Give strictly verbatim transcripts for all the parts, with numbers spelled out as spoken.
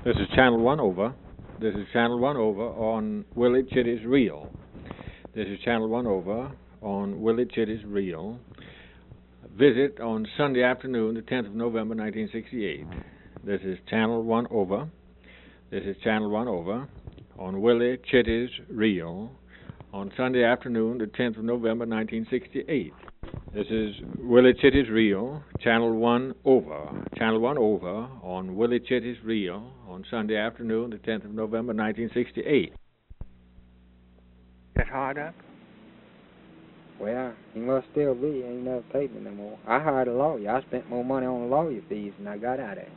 This is Channel One over. This is Channel One over on Willie Chitty's Reel. This is Channel One over on Willie Chitty's Reel. Visit on Sunday afternoon, the tenth of November, nineteen sixty-eight. This is Channel One over. This is Channel One over on Willie Chitty's Reel on Sunday afternoon, the tenth of November, nineteen sixty-eight. This is Willie Chitty's Reel, Channel One over. Channel One over on Willie Chitty's Reel on Sunday afternoon, the tenth of November, nineteen sixty-eight. That hard up? Well, he must still be. He ain't never paid me no more. I hired a lawyer. I spent more money on the lawyer fees than I got out of it.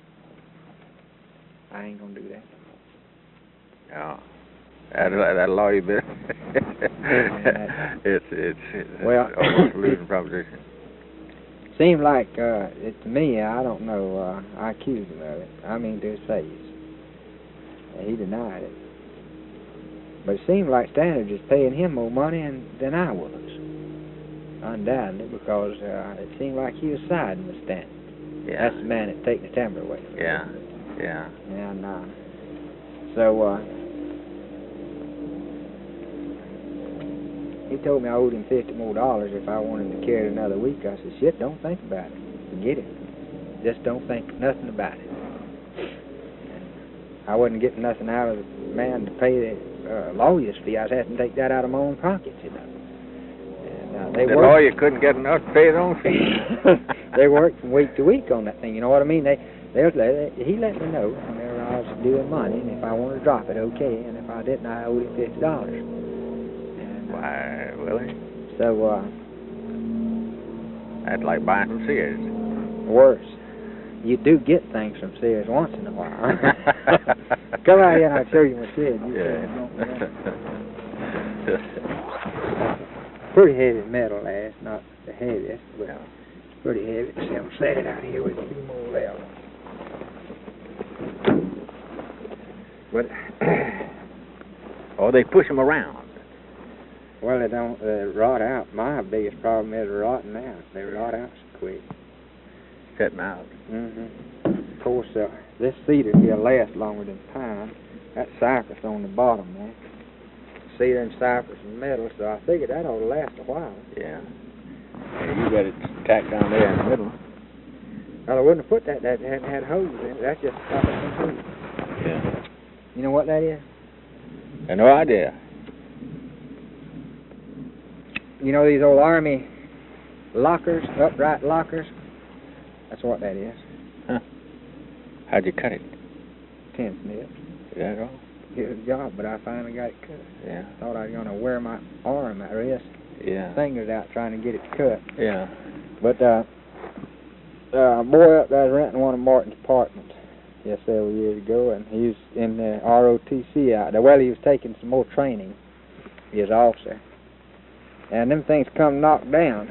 I ain't gonna do that. No. That, that lawyer bit. it's, it's, it's well, almost a losing proposition. Seems like, uh, it, to me, I don't know, uh, I accused him of it. I mean, to his face. And he denied it. But it seemed like Standard is paying him more money than, than I was. Undoubtedly, because uh, it seemed like he was siding with Standard. Yeah. That's the man that taking the timber away from Yeah, him. yeah. And uh, so uh, he told me I owed him fifty more dollars if I wanted to carry it another week. I said, shit, don't think about it. Forget it. Just don't think nothing about it. And I wasn't getting nothing out of the man to pay the uh, lawyer's fee. I was having to take that out of my own pockets, you know. And uh, they the worked, lawyer couldn't get enough to pay his own fee. They worked from week to week on that thing. You know what I mean? They, they, they he let me know whenever I was doing money, and if I wanted to drop it, okay. And if I didn't, I owed him fifty dollars. And uh, Why, Willie? so uh, that's like buying from Sears. worse. You do get things from Sears once in a while. Come out here and I'll show you my shed. You Yeah. Pretty heavy metal ass, not the heaviest, but pretty heavy. See, I'm set it out here with a few more left. But oh, they push them around. Well, they don't uh, rot out. My biggest problem is rotting out. They rot out so quick. Setting out. Mm-hmm. Of course, uh, this cedar here lasts longer than pine. That cypress on the bottom there. Cedar and cypress and metal, so I figured that ought to last a while. Yeah. Yeah, you got it tacked down there in the middle. Well, I wouldn't have put that. That hadn't had holes in it. That's just stop it from holes. Yeah. You know what that is? I have no idea. You know these old army lockers, upright lockers? That's what that is. Huh. How'd you cut it? Ten snips. Is that all? It was a job, but I finally got it cut. Yeah. Thought I was going to wear my arm, my wrist, Yeah. fingers out trying to get it cut. Yeah. But uh, uh, a boy up there was renting one of Martin's apartments yeah, several years ago, and he was in the R O T C out there. Well, he was taking some more training. He was an officer. And them things come knocked down.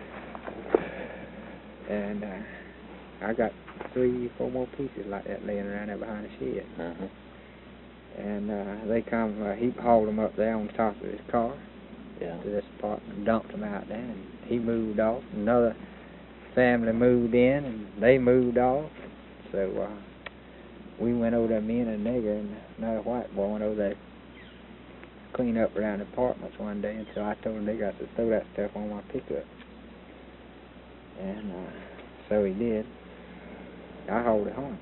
And uh, I got three, four more pieces like that laying around there behind the shed. Uh-huh. And uh, they come, uh, he hauled them up there on top of his car Yeah. to this apartment, dumped them out there, and he moved off. Another family moved in, and they moved off. So uh, we went over there, me and a nigger and another white boy went over there to clean up around the apartments one day until I told the nigger, I said, throw that stuff on my pickup. And uh, so he did. I hauled it home.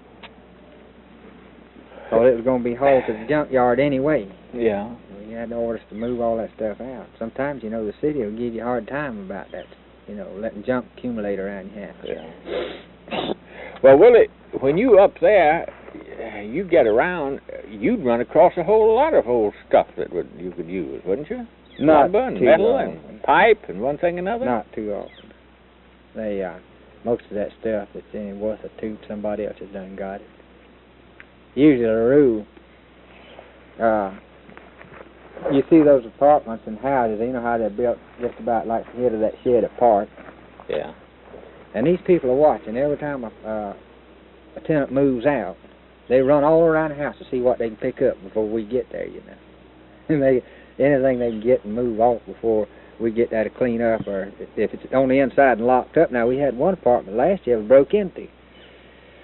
Thought it was going to be hauled to the junkyard anyway. Yeah. We had orders to move all that stuff out. Sometimes, you know, the city will give you a hard time about that, you know, letting junk accumulate around your house. Yeah. Well, Willie, when you up there, you get around, you'd run across a whole lot of old stuff that would you could use, wouldn't you? Not Lumber and too metal often. and pipe and one thing another? Not too often. They, uh, most of that stuff that's any worth a tooth, somebody else has done got it. Usually the rule, uh, you see those apartments and houses, you know how they're built just about like the head of that shed apart. Yeah. And these people are watching. Every time a, uh, a tenant moves out, they run all around the house to see what they can pick up before we get there, you know. And they, anything they can get and move off before we get there to clean up, or if it's on the inside and locked up. Now, we had one apartment last year that was broke into.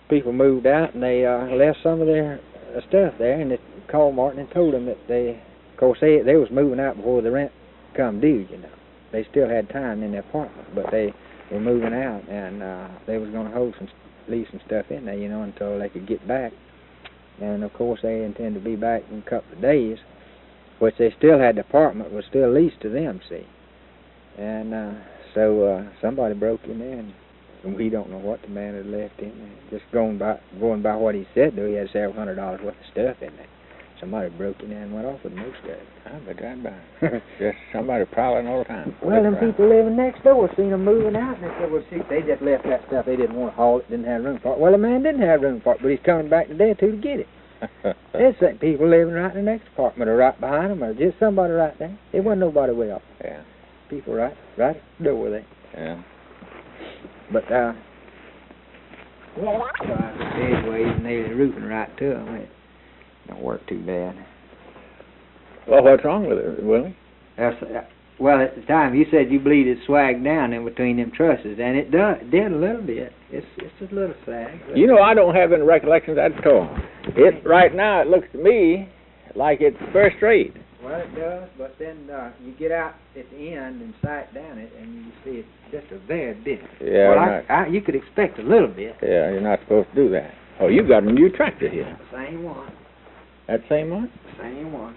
people moved out, and they uh, left some of their uh, stuff there, and they called Martin and told them that they, of course, they they was moving out before the rent come due, you know. They still had time in the apartment, but they were moving out, and uh, they was going to hold some, leave some stuff in there, you know, until they could get back. And, of course, they intend to be back in a couple of days, which they still had the apartment, was still leased to them, see. And uh, so uh, somebody broke in there, and we don't know what the man had left in there. Just going by going by what he said, though, he had several hundred dollars worth of stuff in there. Somebody broke in there and went off with most of it. I bet that bad. Just somebody prowling all the time. Well, them people living next door seen them moving out, and they said, well, see, they just left that stuff. They didn't want to haul it, didn't have room for it. Well, the man didn't have room for it, but he's coming back today, too, to get it. There's some people living right in the next apartment or right behind them, or just somebody right there. There wasn't nobody way off. Yeah. People right, right at the door there. Yeah. But, uh, well, edgeways and they the roofing right to them. It don't work too bad. Well, what's wrong with it, Willie? That's, uh, well, at the time, you said you believed it swagged down in between them trusses, and it does, it did a little bit. It's it's just a little sag. You know, I don't have any recollections at all. It right now, it looks to me like it's first rate. Well, it does, but then uh, you get out at the end and sight down it, and you see it's just a very bit. Yeah, well, I, I, you could expect a little bit. Yeah, you're not supposed to do that. Oh, you got a new tractor here. Same one. That same one? Same one.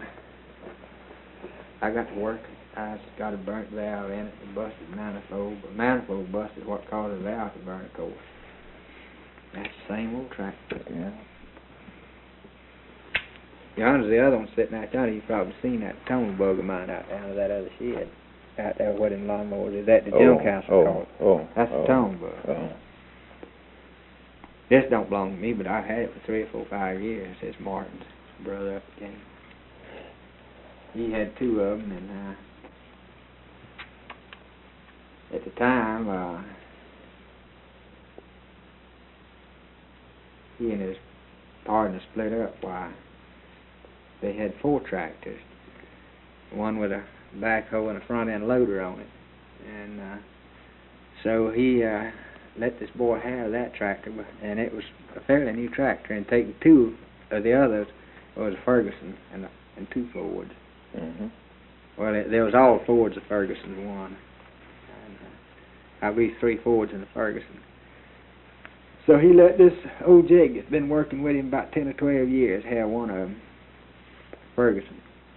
I got to work. I just got a burnt valve in it, and busted manifold, but manifold busted what caused the valve to burn, of course. That's the same old tractor. Yeah. Yonder's the other one sitting out there. You've probably seen that tone bug of mine out there, that other shed. Out there, what in lawnmowers is that the oh, junk house oh, called? Oh, That's oh, the tone bug. Oh. This don't belong to me, but I've had it for three or four, five years. It's Martin's brother up again. He had two of them, and uh, at the time, uh, he and his partner split up. Why? They had four tractors, one with a backhoe and a front end loader on it, and uh, so he uh, let this boy have that tractor, and it was a fairly new tractor. And taking two of the others was a Ferguson and a, and two Fords. Mm-hmm. Well, it, there was all Fords of Ferguson's one. And, uh, I believe three Fords in the Ferguson. So he let this old jig that's been working with him about ten or twelve years have one of them, Ferguson.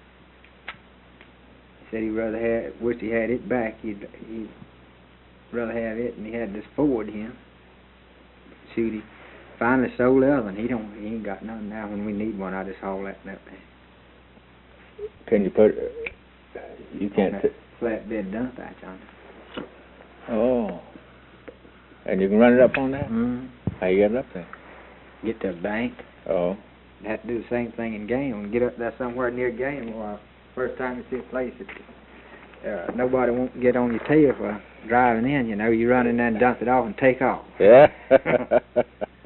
He said he'd rather have, wished he had it back. He'd, he'd rather have it, and he had this Ford here. Shoot, he finally sold the other one. He don't, he ain't got none now. When we need one, I just haul that up there. Can you put? You can't. On that flatbed dump out yonder. Oh. And you can run it up on that? Mm-hmm. How you get it up there? Get to the bank. Oh. You have to do the same thing in Game. Get up there somewhere near Game. Well, first time you see a place, it, uh, nobody won't get on your tail for driving in. You know, you run in there and dump it off and take off. Yeah. uh,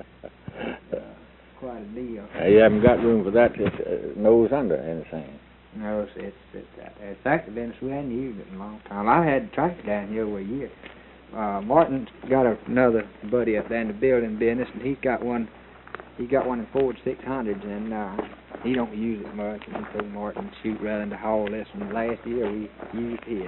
quite a deal. Uh, you haven't got room for that to uh, nose under anything. No, it's it's, it's out there. It's actually been we hadn't used it in a long time. I had the tractor down here over a year. Uh, Martin's got a, another buddy up there in the building business, and he's got one. He got one in Ford six hundreds, and uh, he don't use it much. And he told Martin, shoot, rather than to haul this one. Last year we used his.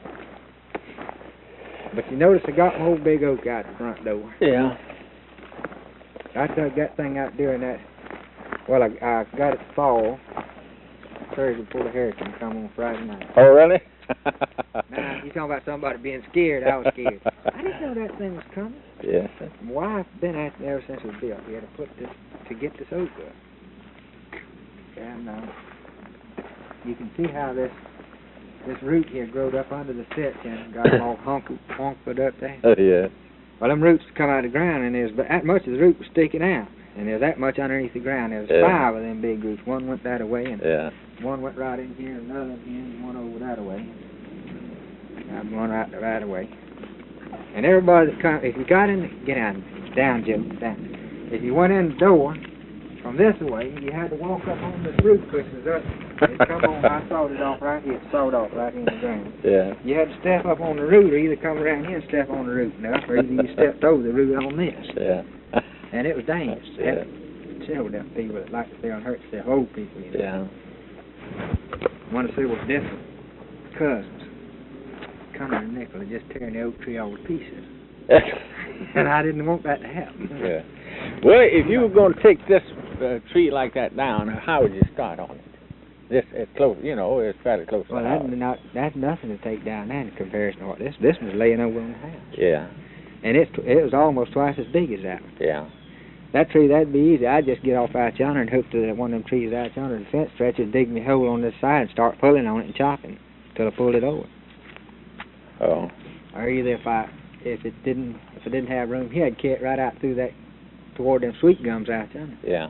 But you notice I got my old big oak out the front door. Yeah. I took that thing out during that. Well, I, I got it fall. Thursday before the hurricane come on Friday night. Oh, really? Now, you talking about somebody being scared, I was scared. I didn't know that thing was coming. Yes. My wife's been asking ever since it was built here to put this, to get this oak up. And uh, you can see how this this root here growed up under the setch and got them all hunkered, hunkered up there. Oh, yeah. Well, them roots come out of the ground, and there's that much of the root was sticking out. And there's that much underneath the ground. There's yeah. five of them big roots. One went that way, and yeah. one went right in here, another in here, and one over that way. I'm going right the right way. And everybody that come, if you got in, get down, down, Joe, down. If you went in the door from this way, you had to walk up on this root cushions up. It come on, I sawed it off right here, sawed off right in the ground. Yeah. You had to step up on the root, or either come around here and step on the root. Now, or either you stepped over the root on this. Yeah. And it was dangerous. Yeah. Several different people that like to stay on hurt themselves, old people, you know. Yeah. One or two was different cousins coming to nickel and just tearing the oak tree all to pieces. And I didn't want that to happen. Yeah. Well, if you were going to take this uh, tree like that down, how would you start on it? This it's close, you know, it's fairly close. Well, to the that's house. not that's nothing to take down that in comparison to what this this was laying over on the house. Yeah. And it's it was almost twice as big as that one. Yeah. That tree, that'd be easy. I'd just get off out yonder and hook to one of them trees out yonder, the fence stretcher, dig me a hole on this side and start pulling on it and chopping till I pulled it over. Oh. Or either if I if it didn't if it didn't have room here, I'd carry it right out through that toward them sweet gums out yonder. Yeah.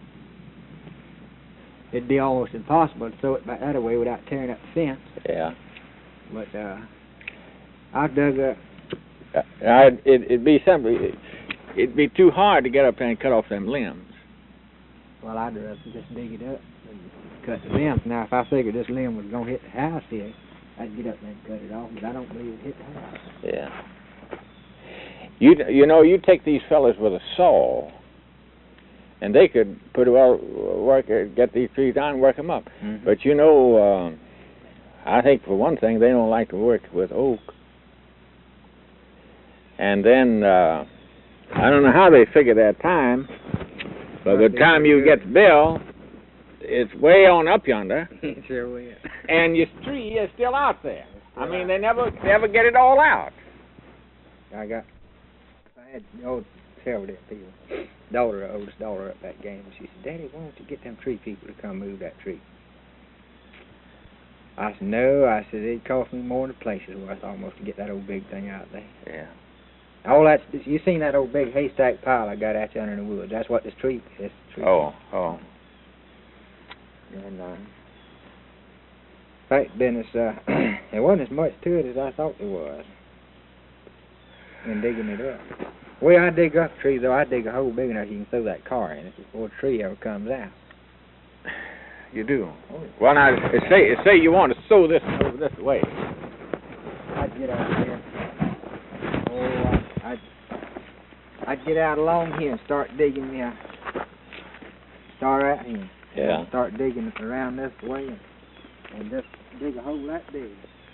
It'd be almost impossible to throw it back that way without tearing up the fence. Yeah. But uh, I dug up. Uh, I'd, it, it'd be something. It'd be too hard to get up there and cut off them limbs. Well, I'd rather just dig it up and cut the limbs. Now, if I figured this limb was going to hit the house here, I'd get up there and cut it off, but I don't believe it hit the house. Yeah. You you know, you take these fellas with a saw, and they could put well work get these trees down and work them up. Mm-hmm. But you know, uh, I think for one thing they don't like to work with oak. And then uh, I don't know how they figure their time. By the time you get the bill, it's way on up yonder. Sure will. And your tree is still out there. I mean, they never never get it all out. I got, I had old several different people. Daughter, the oldest daughter up that game, she said, "Daddy, why don't you get them tree people to come move that tree?" I said, "No," I said, "It'd cost me more than the place is worth almost to get that old big thing out there." Yeah. All that, you seen that old big haystack pile I got out yonder in the woods? That's what this tree is. Tree Oh, oh. And, uh, fact business, uh, there wasn't as much to it as I thought there was in digging it up. The way I dig up a tree, though, I dig a hole big enough you can throw that car in it before the tree ever comes out. You do? Well, now, say, say you want to sow this over this way. I'd get out here. Oh, I'd, I'd get out along here and start digging the, uh, start out here. Yeah. Start digging it around this way and, and just dig a hole that big.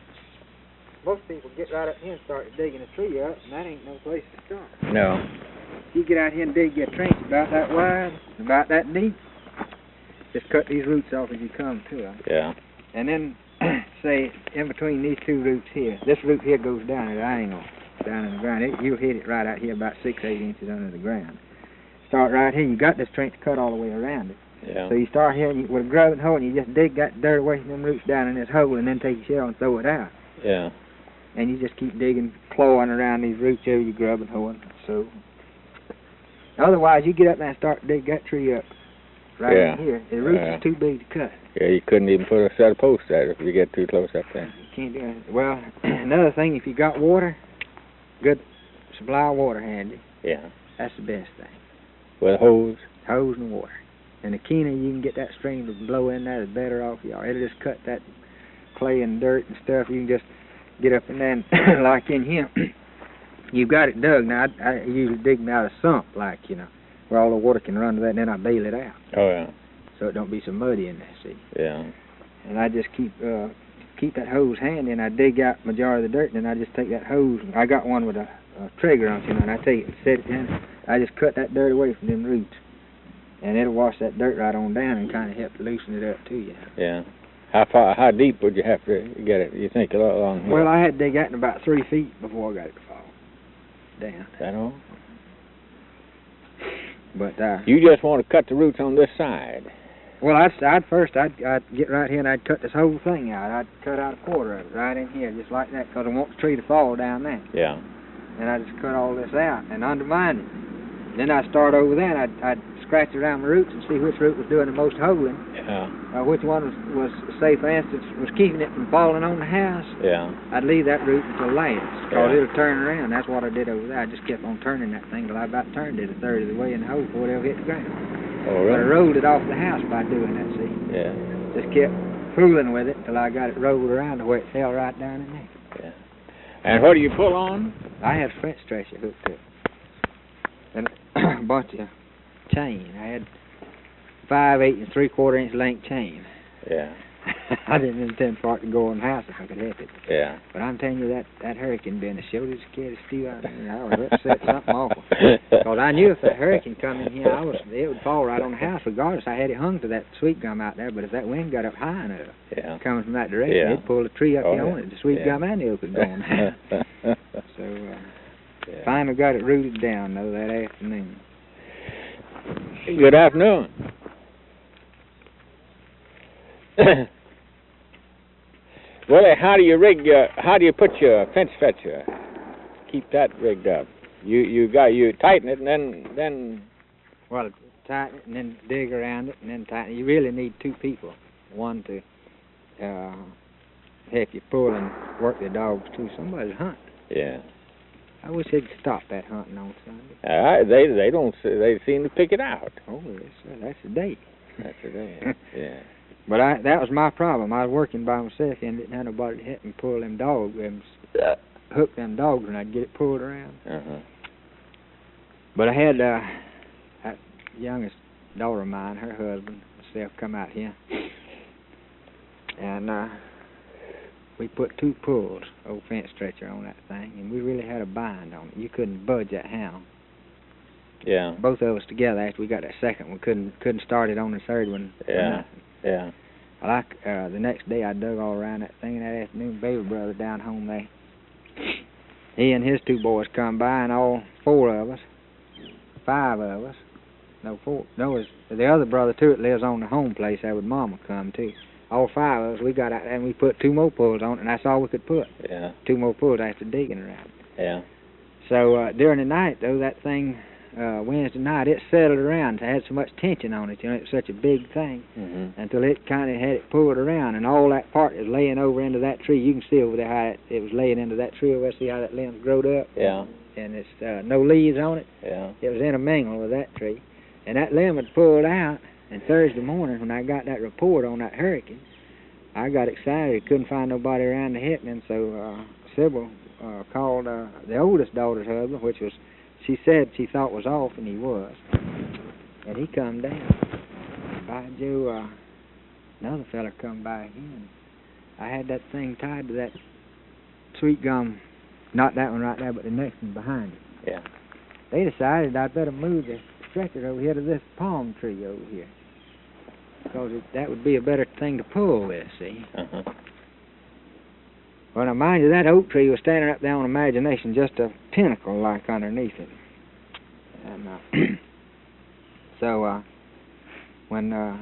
Most people get right up here and start digging a tree up, and that ain't no place to start. No. If you get out here and dig your trench about that wide, about that deep, just cut these roots off as you come to them. Yeah. And then, say, in between these two roots here, this root here goes down at an angle, down in the ground. It, you'll hit it right out here about six, eight inches under the ground. Start right here. You got this trench cut all the way around it. Yeah. So you start here and you, with a grubbing hoe, and you just dig that dirt away from them roots down in this hole, and then take your shell and throw it out. Yeah. And you just keep digging, clawing around these roots here, you grubbing hoeing. So, otherwise, you get up there and start to dig that tree up right Yeah. in here. The roots Yeah. is too big to cut. Yeah, you couldn't even put a set of posts there if you get too close up there. You can't do it. Well, another thing, if you got water, good supply of water handy. Yeah. That's the best thing. With a hose. Hose and water. And the keener you can get that stream to blow in there, the better off you are. It'll just cut that clay and dirt and stuff. You can just get up and then, like in here, you've got it dug. Now, I, I usually dig them out of sump, like, you know, where all the water can run to that, and then I bail it out. Oh, yeah. So it don't be so muddy in there, see. Yeah. And I just keep uh, keep that hose handy, and I dig out majority of the dirt, and then I just take that hose. I got one with a, a trigger on it, you know, and I take it and set it in. I just cut that dirt away from them roots. And it'll wash that dirt right on down and kind of help loosen it up to you. Yeah. How far? How deep would you have to get it? You think along here? Well, I had to dig out in about three feet before I got it to fall down. Is that all? But uh, You just want to cut the roots on this side. well, I'd, I'd first I'd, I'd get right here and I'd cut this whole thing out. I'd cut out a quarter of it right in here, just like that, because I want the tree to fall down there. Yeah. And I just cut all this out and undermine it. Then I'd start over there and I'd, I'd scratch around the roots and see which root was doing the most holing. Yeah. Uh, which one was, was, say, for instance, was keeping it from falling on the house. Yeah. I'd leave that root until last, because Yeah. it'll turn around. That's what I did over there. I just kept on turning that thing till I about turned it a third of the way in the hole before it ever hit the ground. Oh, But I really? rolled it off the house by doing that, see. Yeah. Just kept fooling with it till I got it rolled around to where it fell right down in there. Yeah. And what do you pull on? I had a French stretcher hooked to it. And a bunch of chain. I had five, eight, and three quarter inch length chain. Yeah. I didn't intend for it to go in the house if I could help it. Yeah. But I'm telling you, that, that hurricane business showed as scared as Steve out of me. I was upset something awful. Because I knew if that hurricane come in here, I was it would fall right on the house regardless. I had it hung to that sweet gum out there, but if that wind got up high enough, yeah. coming from that direction, Yeah. it'd pull the tree up Oh, here yeah. on it. The sweet Yeah. gum and the oak could go on there. So, uh, yeah. finally got it rooted down, though, that afternoon. Good afternoon. Willie, how do you rig your, how do you put your fence fetcher? Keep that rigged up. You you got you tighten it and then then Well, tighten it and then dig around it and then tighten it. You really need two people. One to uh, help you pull and work the dogs too. Somebody's hunting. yeah. I wish they'd stop that hunting on Sunday. Uh, they they don't they seem to pick it out. Oh, yes, sir. That's a date. That's the thing. Yeah. But I that was my problem. I was working by myself and didn't have nobody to help me pull them dogs, them, hook them dogs, and I'd get it pulled around. Uh-huh. But I had uh, that youngest daughter of mine, her husband, myself, come out here, and uh, we put two pulls, old fence stretcher, on that thing, and we really had a bind on it. You couldn't budge that hound. Yeah. Both of us together. After we got that second one, couldn't couldn't start it on the third one. for Yeah. nothing. Yeah. Well, I, uh, the next day I dug all around that thing, and that afternoon, Baby Brother down home there, he and his two boys come by, and all four of us, five of us, no, four, no, it was the other brother, too, that lives on the home place, there would Mama come, too. All five of us, we got out there, and we put two more pulls on it, and that's all we could put. Yeah. Two more pulls after digging around it. Yeah. So, uh, during the night, though, that thing, uh, Wednesday night, it settled around. It had so much tension on it, you know, it was such a big thing. Mhm. Until it kind of had it pulled around, and all that part is laying over into that tree. You can see over there how it, it was laying into that tree over there. See how that limb's growed up? Yeah. And it's uh, no leaves on it. Yeah. It was intermingled with that tree. And that limb had pulled out, and Thursday morning when I got that report on that hurricane, I got excited. Couldn't find nobody around to help me, and so uh, Sybil uh, called uh, the oldest daughter's husband, which was, she said she thought was off, and he was. And he come down. By Joe, uh, another fella come by again. I had that thing tied to that sweet gum, not that one right there, but the next one behind it. Yeah. They decided I'd better move the stretcher over here to this palm tree over here, because it, that would be a better thing to pull with, see? Uh-huh. Well, now, mind you, that oak tree was standing up there on Imagination, just a pinnacle like underneath it. And uh, so, uh, when uh,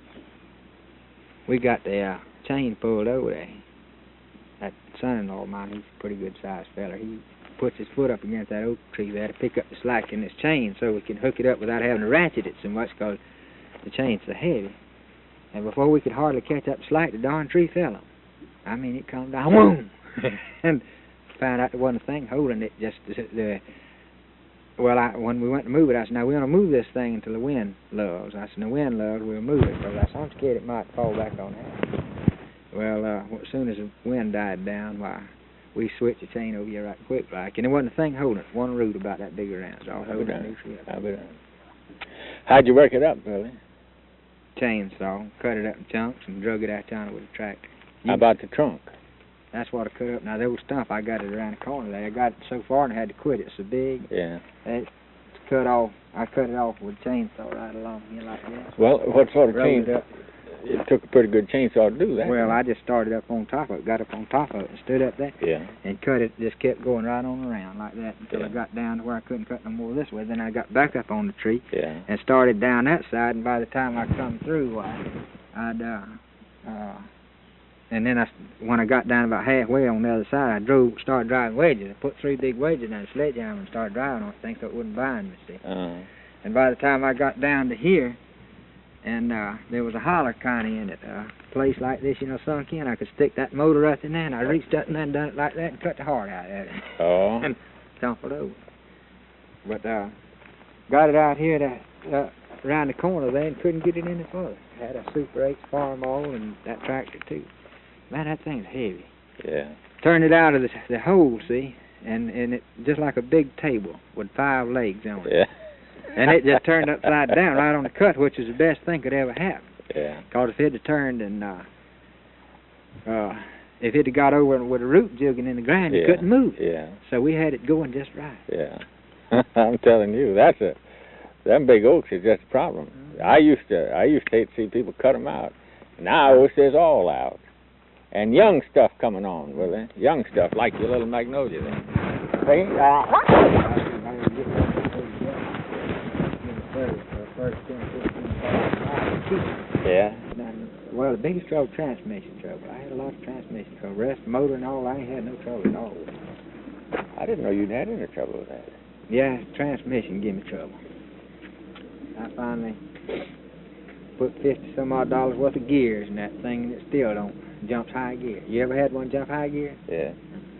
we got the uh, chain pulled over there, that son-in-law of mine, he's a pretty good-sized fella, he puts his foot up against that oak tree there to pick up the slack in this chain so we can hook it up without having to ratchet it so much, because the chain's so heavy. And before we could hardly catch up the slack, the darn tree fell on. I mean, it come down, boom, and found out there wasn't a thing holding it, just the, the well, I, when we went to move it, I said, now we're going to move this thing until the wind lulls. I said, the wind lulls, we'll move it, because I said, I'm scared it might fall back on that. Well, uh, as soon as the wind died down, why, we switched the chain over here right quick like, and there wasn't a thing holding it, one root about that big around, so I was holding that new tree up. I'll be done. How'd you work it up, Billy? Chainsaw, cut it up in chunks, and drug it out down with a tractor. How about the trunk? That's what I cut up. Now, the old stump, I got it around the corner there. I got it so far and I had to quit. It's so big. Yeah. It's cut off. I cut it off with a chainsaw right along here like that. Well, what sort of Rolled chain? it up. It took a pretty good chainsaw to do that. Well, I just started up on top of it, got up on top of it, and stood up there, Yeah. and cut it, just kept going right on around like that until Yeah. I got down to where I couldn't cut no more this way. Then I got back up on the tree Yeah. and started down that side, and by the time I come through, why, I'd, uh, uh, and then I, when I got down about halfway on the other side, I drove, started driving wedges. I put three big wedges in a sledgehammer and started driving on it, thing so it wouldn't bind me, see. Uh, And by the time I got down to here, and uh, there was a holler kind of in it, a place like this, you know, sunk in, I could stick that motor up in there, and I reached up and then done it like that and cut the heart out of it. oh. And tumbled over. But uh, got it out here to, uh, around the corner there and couldn't get it any further. Had a Super eight farm all and that tractor too. Man, that thing's heavy. Yeah. Turned it out of the, the hole, see, and, and it just like a big table with five legs on it. Yeah. And it just turned upside down right on the cut, which was the best thing could ever happen. Yeah. Because if it had turned and uh, uh, if it had got over with a root jugging in the ground, yeah. it couldn't move. Yeah. So we had it going just right. Yeah. I'm telling you, that's a them big oaks is just a problem. Mm-hmm. I used to I used to hate to see people cut them out. Now I wish there's all out. And young stuff coming on, Willie. Young stuff like your little magnolia there. See? Uh, yeah. Well, the biggest trouble, transmission trouble. I had a lot of transmission trouble. Rest, motor and all, I ain't had no trouble at all. I didn't know you'd had any trouble with that. Yeah, transmission gave me trouble. I finally put fifty some odd dollars worth of gears in that thing, and it still don't jump high gear. You ever had one jump high gear? Yeah.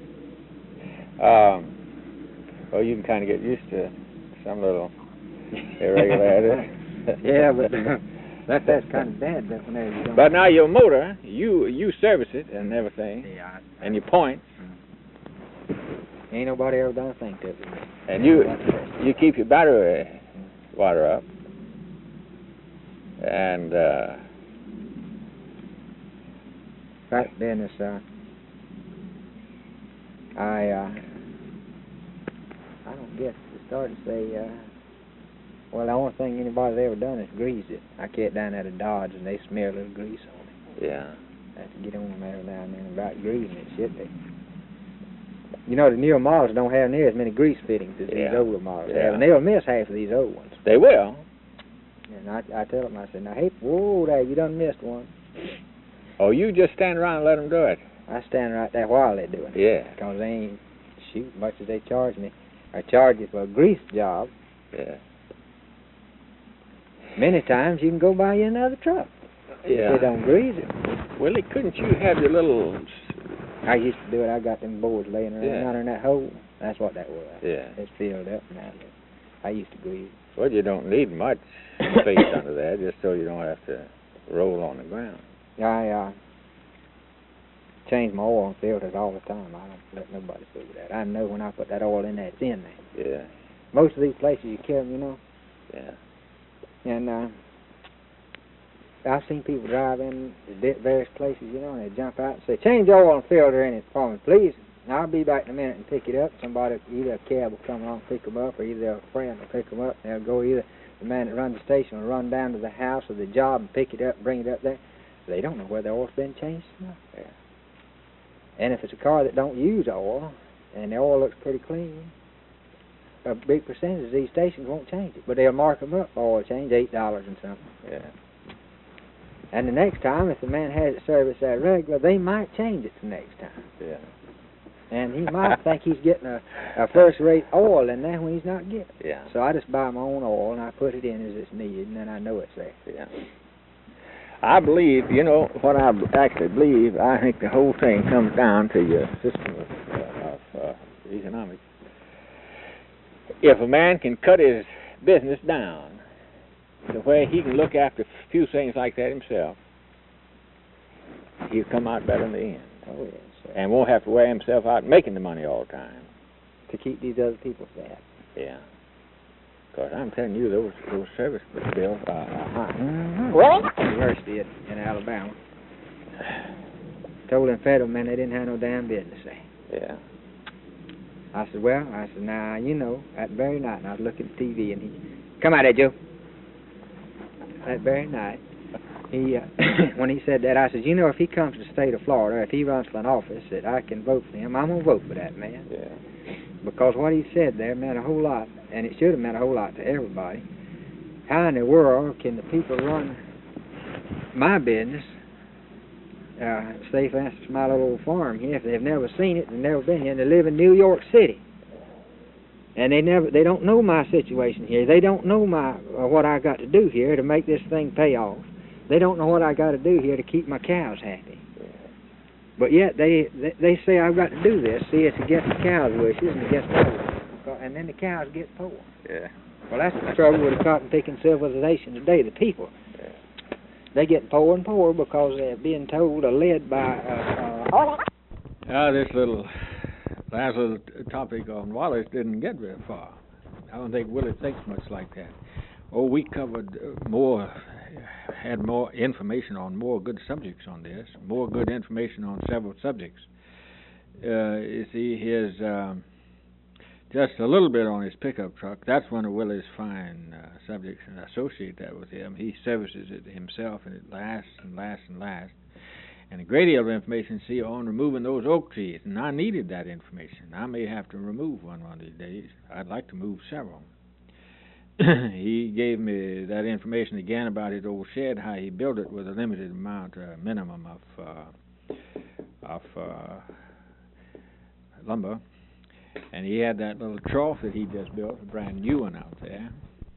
Um. Well, you can kind of get used to some little irregularity. Yeah, but that that's kind of bad. That whenever you don't. But now your motor, you you service it and everything, yeah, I, and you point. Ain't nobody ever done a thing to it. And you you keep your battery water up. And uh back then it's uh I uh I don't guess it started to say uh well the only thing anybody's ever done is grease it. I kept down at a Dodge and they smear a little grease on it. Yeah. I have to get on them every now and then about greasing it shit. They, you know, the newer models don't have near as many grease fittings as yeah. these older models yeah. have, and they'll miss half of these old ones. They will. And I, I tell them, I said, now, hey, whoa there, you done missed one. Oh, you just stand around and let them do it? I stand right there while they're doing it. Yeah. Because they ain't, shoot, much as they charge me. I charge you for a grease job. Yeah. Many times you can go buy you another truck. Yeah. If they don't grease it. Willie, couldn't you have your little... I used to do it. I got them boards laying around yeah. under in that hole. That's what that was. Yeah. It's filled up now. I used to grease. Well, you don't need much space under there, just so you don't have to roll on the ground. I uh, change my oil and filters all the time. I don't let nobody see that. I know when I put that oil in there, it's in there. Yeah. Most of these places you carry them, you know. Yeah. And uh, I've seen people drive in various places, you know, and they jump out and say, change oil and filter in it for me, please. And I'll be back in a minute and pick it up. Somebody, either a cab will come along and pick them up, or either a friend will pick them up. They'll go either the man that runs the station will run down to the house or the job and pick it up, bring it up there. They don't know where the oil's been changed. Yeah. And if it's a car that don't use oil, and the oil looks pretty clean, a big percentage of these stations won't change it. But they'll mark them up, oil change, eight dollars and something. Yeah. And the next time, if the man has it serviced that regular, they might change it the next time. Yeah. And he might think he's getting a, a first-rate oil in there when he's not getting it. Yeah. So I just buy my own oil, and I put it in as it's needed, and then I know it's there. Yeah. I believe, you know, what I actually believe, I think the whole thing comes down to your system of, uh, of uh, economics. If a man can cut his business down to where he can look after a few things like that himself, he'll come out better in the end. Oh, yes. And won't have to wear himself out making the money all the time. To keep these other people fat. Yeah. Because I'm telling you, those those service bills are high. Mm-hmm. Well, University in Alabama told them federal men they didn't have no damn business there. Yeah. I said, well, I said, now, you know, that very night, and I was looking at T V, and he, come out there, Joe. That very night, he, uh, when he said that, I said, you know, if he comes to the state of Florida, if he runs for an office that I can vote for him, I'm going to vote for that man. Yeah. Because what he said there meant a whole lot, and it should have meant a whole lot to everybody. How in the world can the people run my business, uh, say, for instance, my little old farm here, if they've never seen it, they've never been here, and they live in New York City, and they never, they don't know my situation here. They don't know my uh, what I got to do here to make this thing pay off. They don't know what I got to do here to keep my cows happy. But yet they, they they say I've got to do this. See, it's against the cows' wishes and against my wishes, and then the cows get poor. Yeah. Well, that's the trouble with the cotton picking civilization today. The people, yeah. they get poor and poor because they're being told or led by. Uh, uh, uh, this little last little topic on Wallace didn't get very far. I don't think Willie thinks much like that. Oh, we covered uh, more, had more information on more good subjects on this, more good information on several subjects. Uh, you see, his um, just a little bit on his pickup truck. That's one of Willie's fine uh, subjects, and I associate that with him. He services it himself, and it lasts and lasts and lasts. And a great deal of information, see, on removing those oak trees. And I needed that information. I may have to remove one one of these days. I'd like to move several. He gave me that information again about his old shed, how he built it with a limited amount, uh, minimum of uh, of uh, lumber. And he had that little trough that he just built, a brand new one out there.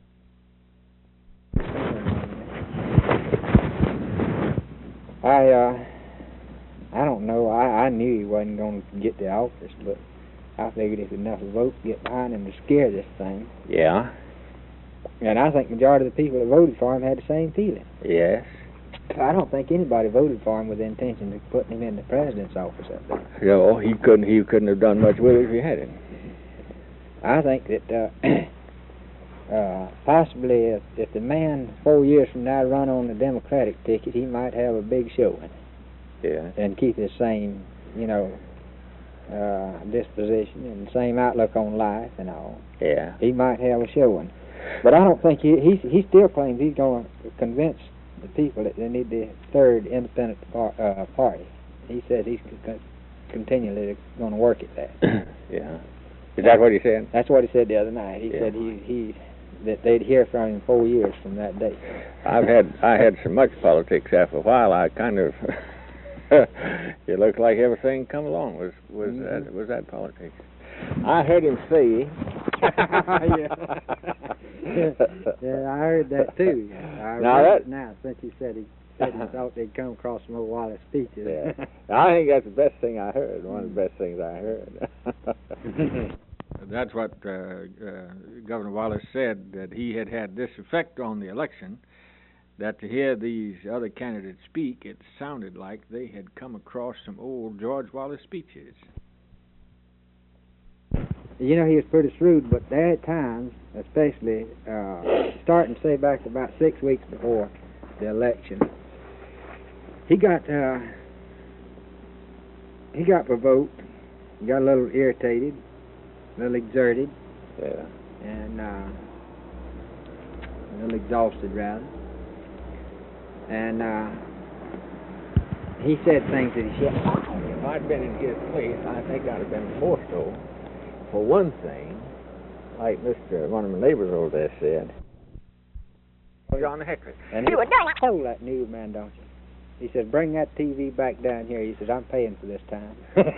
I uh, I don't know. I, I knew he wasn't going to get the office, but I figured if enough votes get behind him to scare this thing. Yeah. And I think the majority of the people that voted for him had the same feeling. Yes. I don't think anybody voted for him with the intention of putting him in the president's office up there. No, he couldn't. He couldn't have done much with it if he had him. I think that uh, uh, possibly if, if the man four years from now run on the Democratic ticket, he might have a big showing. Yeah. And keep his same, you know, uh, disposition and same outlook on life and all. Yeah. He might have a showing. But I don't think he he, he still claims he's going to convince the people that they need the third independent par uh, party. He says he's con continually going to work at that. Yeah. Is that what he said? That's what he said the other night. He yeah. said he, he that they'd hear from him four years from that date. I've had I had so much politics after a while. I kind of it looked like everything come along was was mm-hmm. that was that politics. I heard him say. yeah. yeah, I heard that too. I now read that it now since you said he said he thought they'd come across some old Wallace speeches. Yeah. I think that's the best thing I heard. One of the best things I heard. That's what uh, uh, Governor Wallace said, that he had had this effect on the election, that to hear these other candidates speak, it sounded like they had come across some old George Wallace speeches. You know, he was pretty shrewd, but there at times, especially uh, starting, say, back about six weeks before the election, he got uh, he got provoked, he got a little irritated, a little exerted, yeah, and uh, a little exhausted, rather. And uh, he said things that he said, if I'd been in his place, I think I'd have been more so. For one thing, like Mister one of my neighbors over there said, John Hector. And he told that newsman, don't you? He said, bring that T V back down here. He says, I'm paying for this time.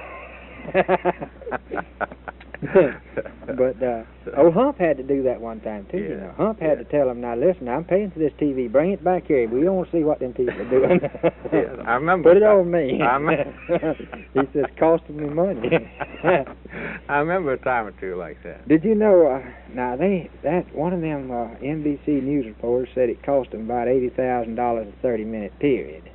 But uh, old Hump had to do that one time, too, yeah. you know. Hump had yeah. to tell him, now, listen, I'm paying for this T V. Bring it back here. We want to see what them people are doing. Yes, I remember. Put it on me. I remember. He says, costing me money. I remember a time or two like that. Did you know, uh, now, they that one of them uh, N B C News reporters said it cost them about eighty thousand dollars a thirty-minute period.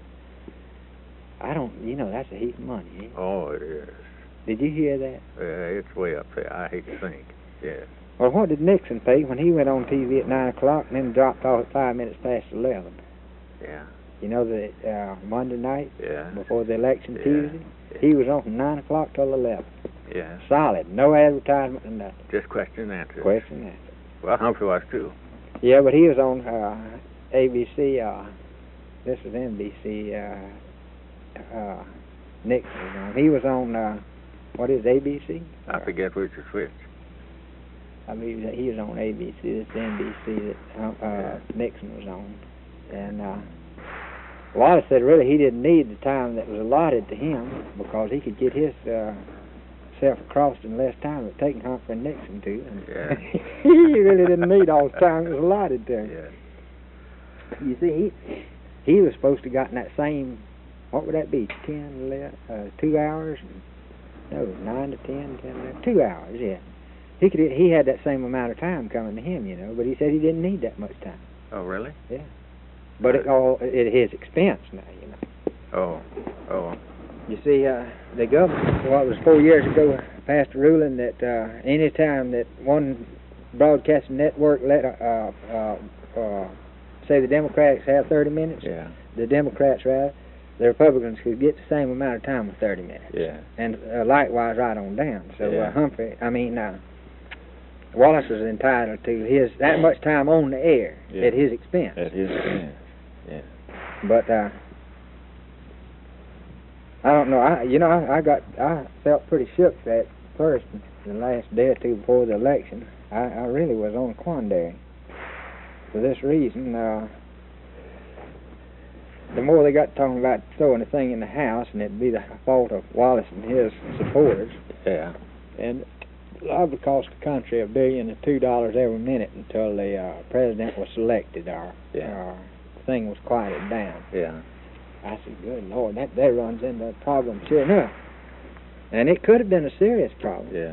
I don't, you know, that's a heap of money, eh? Oh, it is. Did you hear that? Yeah, it's way up there. I hate to think. Yes. Well, what did Nixon pay when he went on T V at nine o'clock and then dropped off at five minutes past eleven? Yeah. You know, the uh, Monday night yeah. before the election yeah. Tuesday, yeah. he was on from nine o'clock till eleven. Yeah. Solid, no advertisement and nothing. Just question and answer. Question and answer. Well, Humphrey was too. Yeah, but he was on uh, A B C. Uh, this was N B C. Uh, uh, Nixon was on. He was on. Uh, What is A B C? I forget which is which. I believe that he was on A B C. This is N B C that uh, yeah. Nixon was on. And uh, Wallace said really he didn't need the time that was allotted to him because he could get his uh, self across in less time than taking Humphrey and Nixon to. And yeah. he really didn't need all the time that was allotted to him. Yeah. You see, he, he was supposed to have gotten that same, what would that be, ten, eleven, uh, two hours? No, nine to ten, ten, eleven, two hours, yeah. He could, he had that same amount of time coming to him, you know, but he said he didn't need that much time. Oh, really? Yeah. But it all at his expense now, you know. Oh, oh. You see, uh, the government, well, it was four years ago, passed a ruling that uh, any time that one broadcasting network let uh, uh, uh, say the Democrats have thirty minutes, Yeah. the Democrats rather, the Republicans could get the same amount of time with thirty minutes. Yeah. And uh, likewise right on down. So Yeah. uh, Humphrey, I mean, uh, Wallace was entitled to his that much time on the air Yeah. at his expense. At his expense. Yeah. But uh, I don't know. I you know I, I got I felt pretty shook that first the last day or two before the election. I, I really was on quandary for this reason. Uh, the more they got talking about throwing the thing in the house, and it'd be the fault of Wallace and his supporters. Yeah. And it would cost the country a billion and two dollars every minute until the uh, president was selected, or Yeah. uh, thing was quieted down. Yeah. I said, good Lord, that, that runs into a problem sure enough. And it could have been a serious problem. Yeah.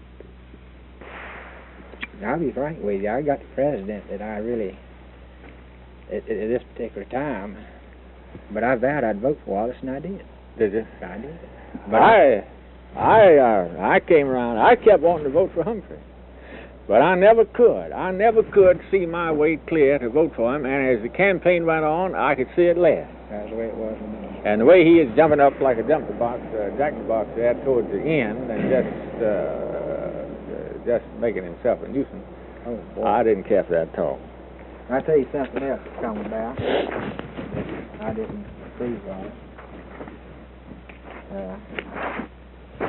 I'll be frank with you, I got the president that I really, at, at this particular time, but I vowed I'd vote for Wallace, and I did. Did you? I did. But I, I, uh, I came around. I kept wanting to vote for Humphrey, but I never could. I never could see my way clear to vote for him. And as the campaign went on, I could see it less. That's the way it was with me. And the way he is jumping up like a jumper box, uh, jack in the box there towards the end, and just, uh, uh, just making himself a nuisance. Oh, boy. I didn't care for that talk. I'll tell you something else that's come about. I didn't approve of it. Uh,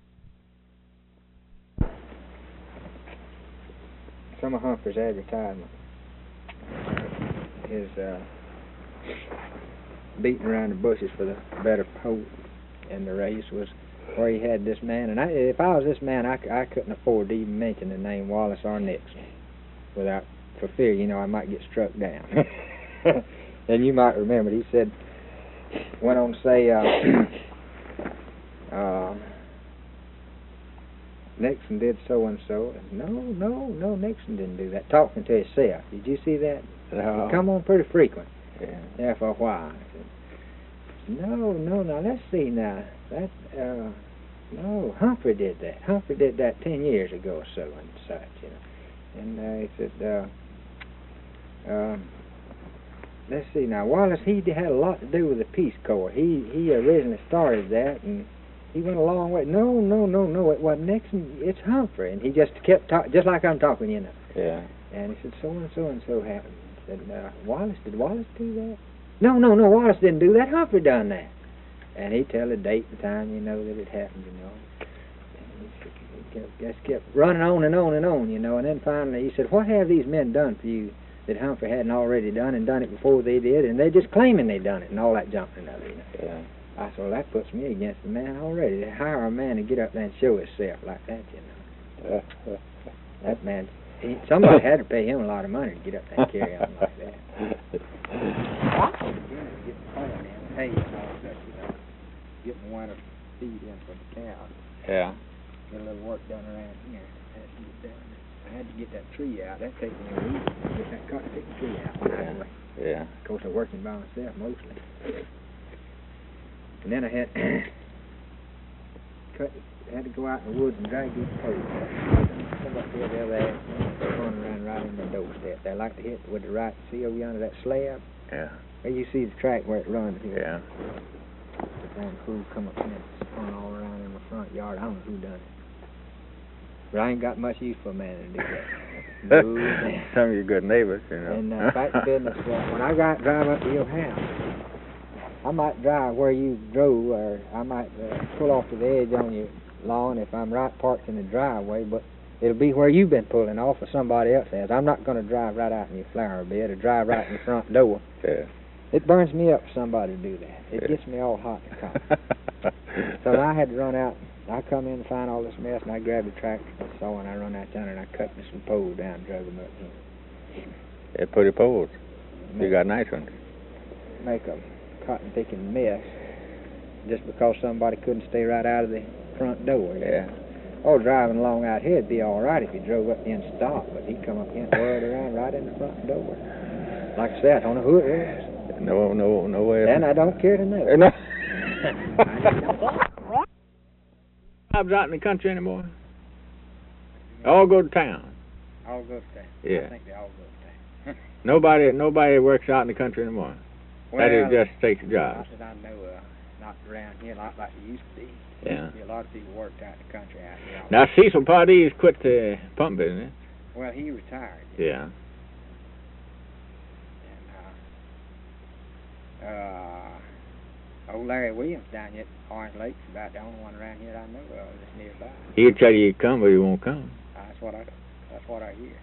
some of Humphrey's advertisement, his uh, beating around the bushes for the better vote in the race was where he had this man, and I, if I was this man, I, I couldn't afford to even mention the name Wallace or Nixon without, for fear, you know, I might get struck down. And you might remember, he said, went on to say, uh, uh, Nixon did so and so. No, no, no, Nixon didn't do that. Talking to himself. Did you see that? No. Come on pretty frequent. Yeah. There for a while. I said, no, no, now let's see now. That uh, no, Humphrey did that. Humphrey did that ten years ago or so and such, you know. And uh, he said, uh, um, let's see now. Wallace, he had a lot to do with the Peace Corps. He he originally started that, and he went a long way. No, no, no, no, it wasn't Nixon. It's Humphrey. And he just kept talking, just like I'm talking, you know. Yeah. And he said, so and so and so happened. He said, uh, Wallace, did Wallace do that? No, no, no, Wallace didn't do that. Humphrey done that. And he'd tell the date, the time, you know, that it happened, you know. And he kept, just kept running on and on and on, you know. And then finally he said, what have these men done for you that Humphrey hadn't already done and done it before they did? And they're just claiming they done it and all that junk and other, you know. Yeah. I said, well, that puts me against the man already. To hire a man to get up there and show himself like that, you know. That man, he, somebody had to pay him a lot of money to get up there and carry on like that. Hey, get my water feed in for the cows. Yeah. Get a little work done around here. I had to get, down. I had to get that tree out. That takes me a week to get that cut, take the tree out. Yeah. Yeah. Of course, I'm working by myself mostly. And then I had cut, had to go out in the woods and drag these poles. Come up here the other end, run around right in the doorstep. They like to hit with the right, see over yonder that slab? Yeah. There you see the track where it runs here. Yeah. The damn crew come up here and spun all around in my front yard. I don't know who done it. But I ain't got much use for a man to do that. No, Some of your good neighbors, you know. and uh, back to business, uh, when I got drive up to your house, I might drive where you drove, or I might uh, pull off to the edge on your lawn if I'm right parked in the driveway, but it'll be where you've been pulling off or somebody else has. I'm not going to drive right out in your flower bed or drive right in the front door. Yeah. It burns me up for somebody to do that. It Yeah. gets me all hot and cold. So I had to run out. I come in and find all this mess, and I grabbed the tractor and saw, and I run out there and I cut me some poles down and drug them up here. Yeah, pretty poles. You got nice ones. Make a cotton picking mess just because somebody couldn't stay right out of the front door. Yeah. Oh, driving along out here would be all right if he drove up here and stopped, but he'd come up here and whirled around right in the front door. Like I said, I don't know who it was. No, no, no way. And I don't care to know. No. Jobs out in the country anymore? All go to town. Augusta. Yeah. I think the Augusta. Nobody, nobody works out in the country anymore. Well, that is just takes jobs. Not that I know of. Not around here, not like it used to be. Yeah. See, a lot of people worked out in the country out here. Now Cecil Pardee quit the pump business. Well, he retired. Yeah. And uh, uh, old Larry Williams down here at Orange Lake's about the only one around here that I know of that's nearby. He'll tell you he'd come, but he won't come. That's what I. That's what I hear.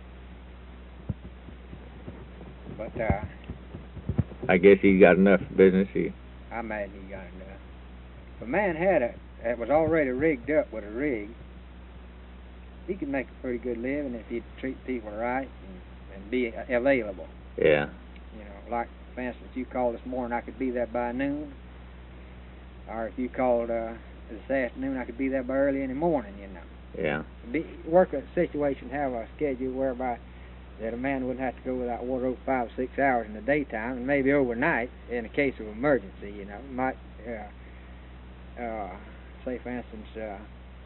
But uh, I guess he got enough business. He. I imagine he got enough. If a man had a that was already rigged up with a rig, he could make a pretty good living if he'd treat people right and, and be available. Yeah. You know, like for instance, you called this morning, I could be there by noon. Or if you called uh, this afternoon, I could be there by early in the morning. You know. Yeah. Be, work a situation, have a schedule whereby that a man wouldn't have to go without water over five or six hours in the daytime, and maybe overnight in a case of emergency. You know, might uh, uh, say for instance, uh,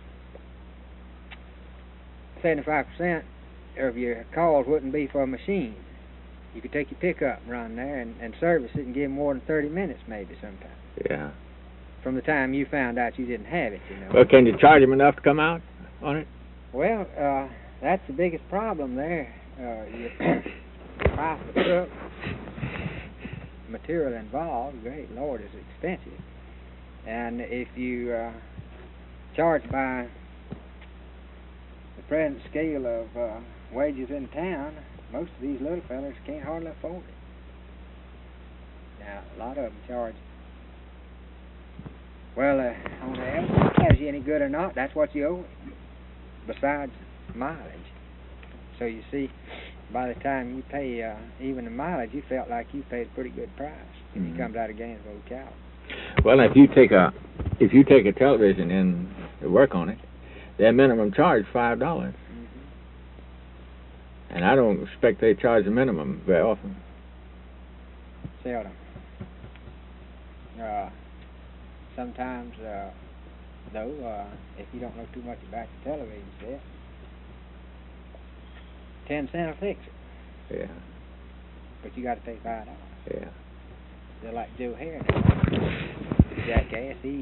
seventy-five percent of your calls wouldn't be for a machine. You could take your pickup and run there and, and service it and give more than thirty minutes maybe sometimes. Yeah. From the time you found out you didn't have it, you know. Well, can you charge him enough to come out on it? Well, uh, that's the biggest problem there. Uh, you price of the truck, material involved, great Lord, is expensive. And if you uh, charge by the present scale of uh, wages in town, most of these little fellas can't hardly afford it. Now, a lot of them charge. Well, uh, on the average, if you any good or not, that's what you owe it, besides mileage. So you see, by the time you pay uh, even the mileage, you felt like you paid a pretty good price. And Mm-hmm. he comes out of Gainesville, Cal. Well, if you take a if you take a television and work on it, their minimum charge five dollars, Mm-hmm. and I don't expect they charge the minimum very often. Seldom. Uh, sometimes, uh, though, uh, if you don't know too much about the television set, ten cent will fix it. Yeah. But you got to pay five dollars. Yeah. They're like Joe Hare now. Jackass, he,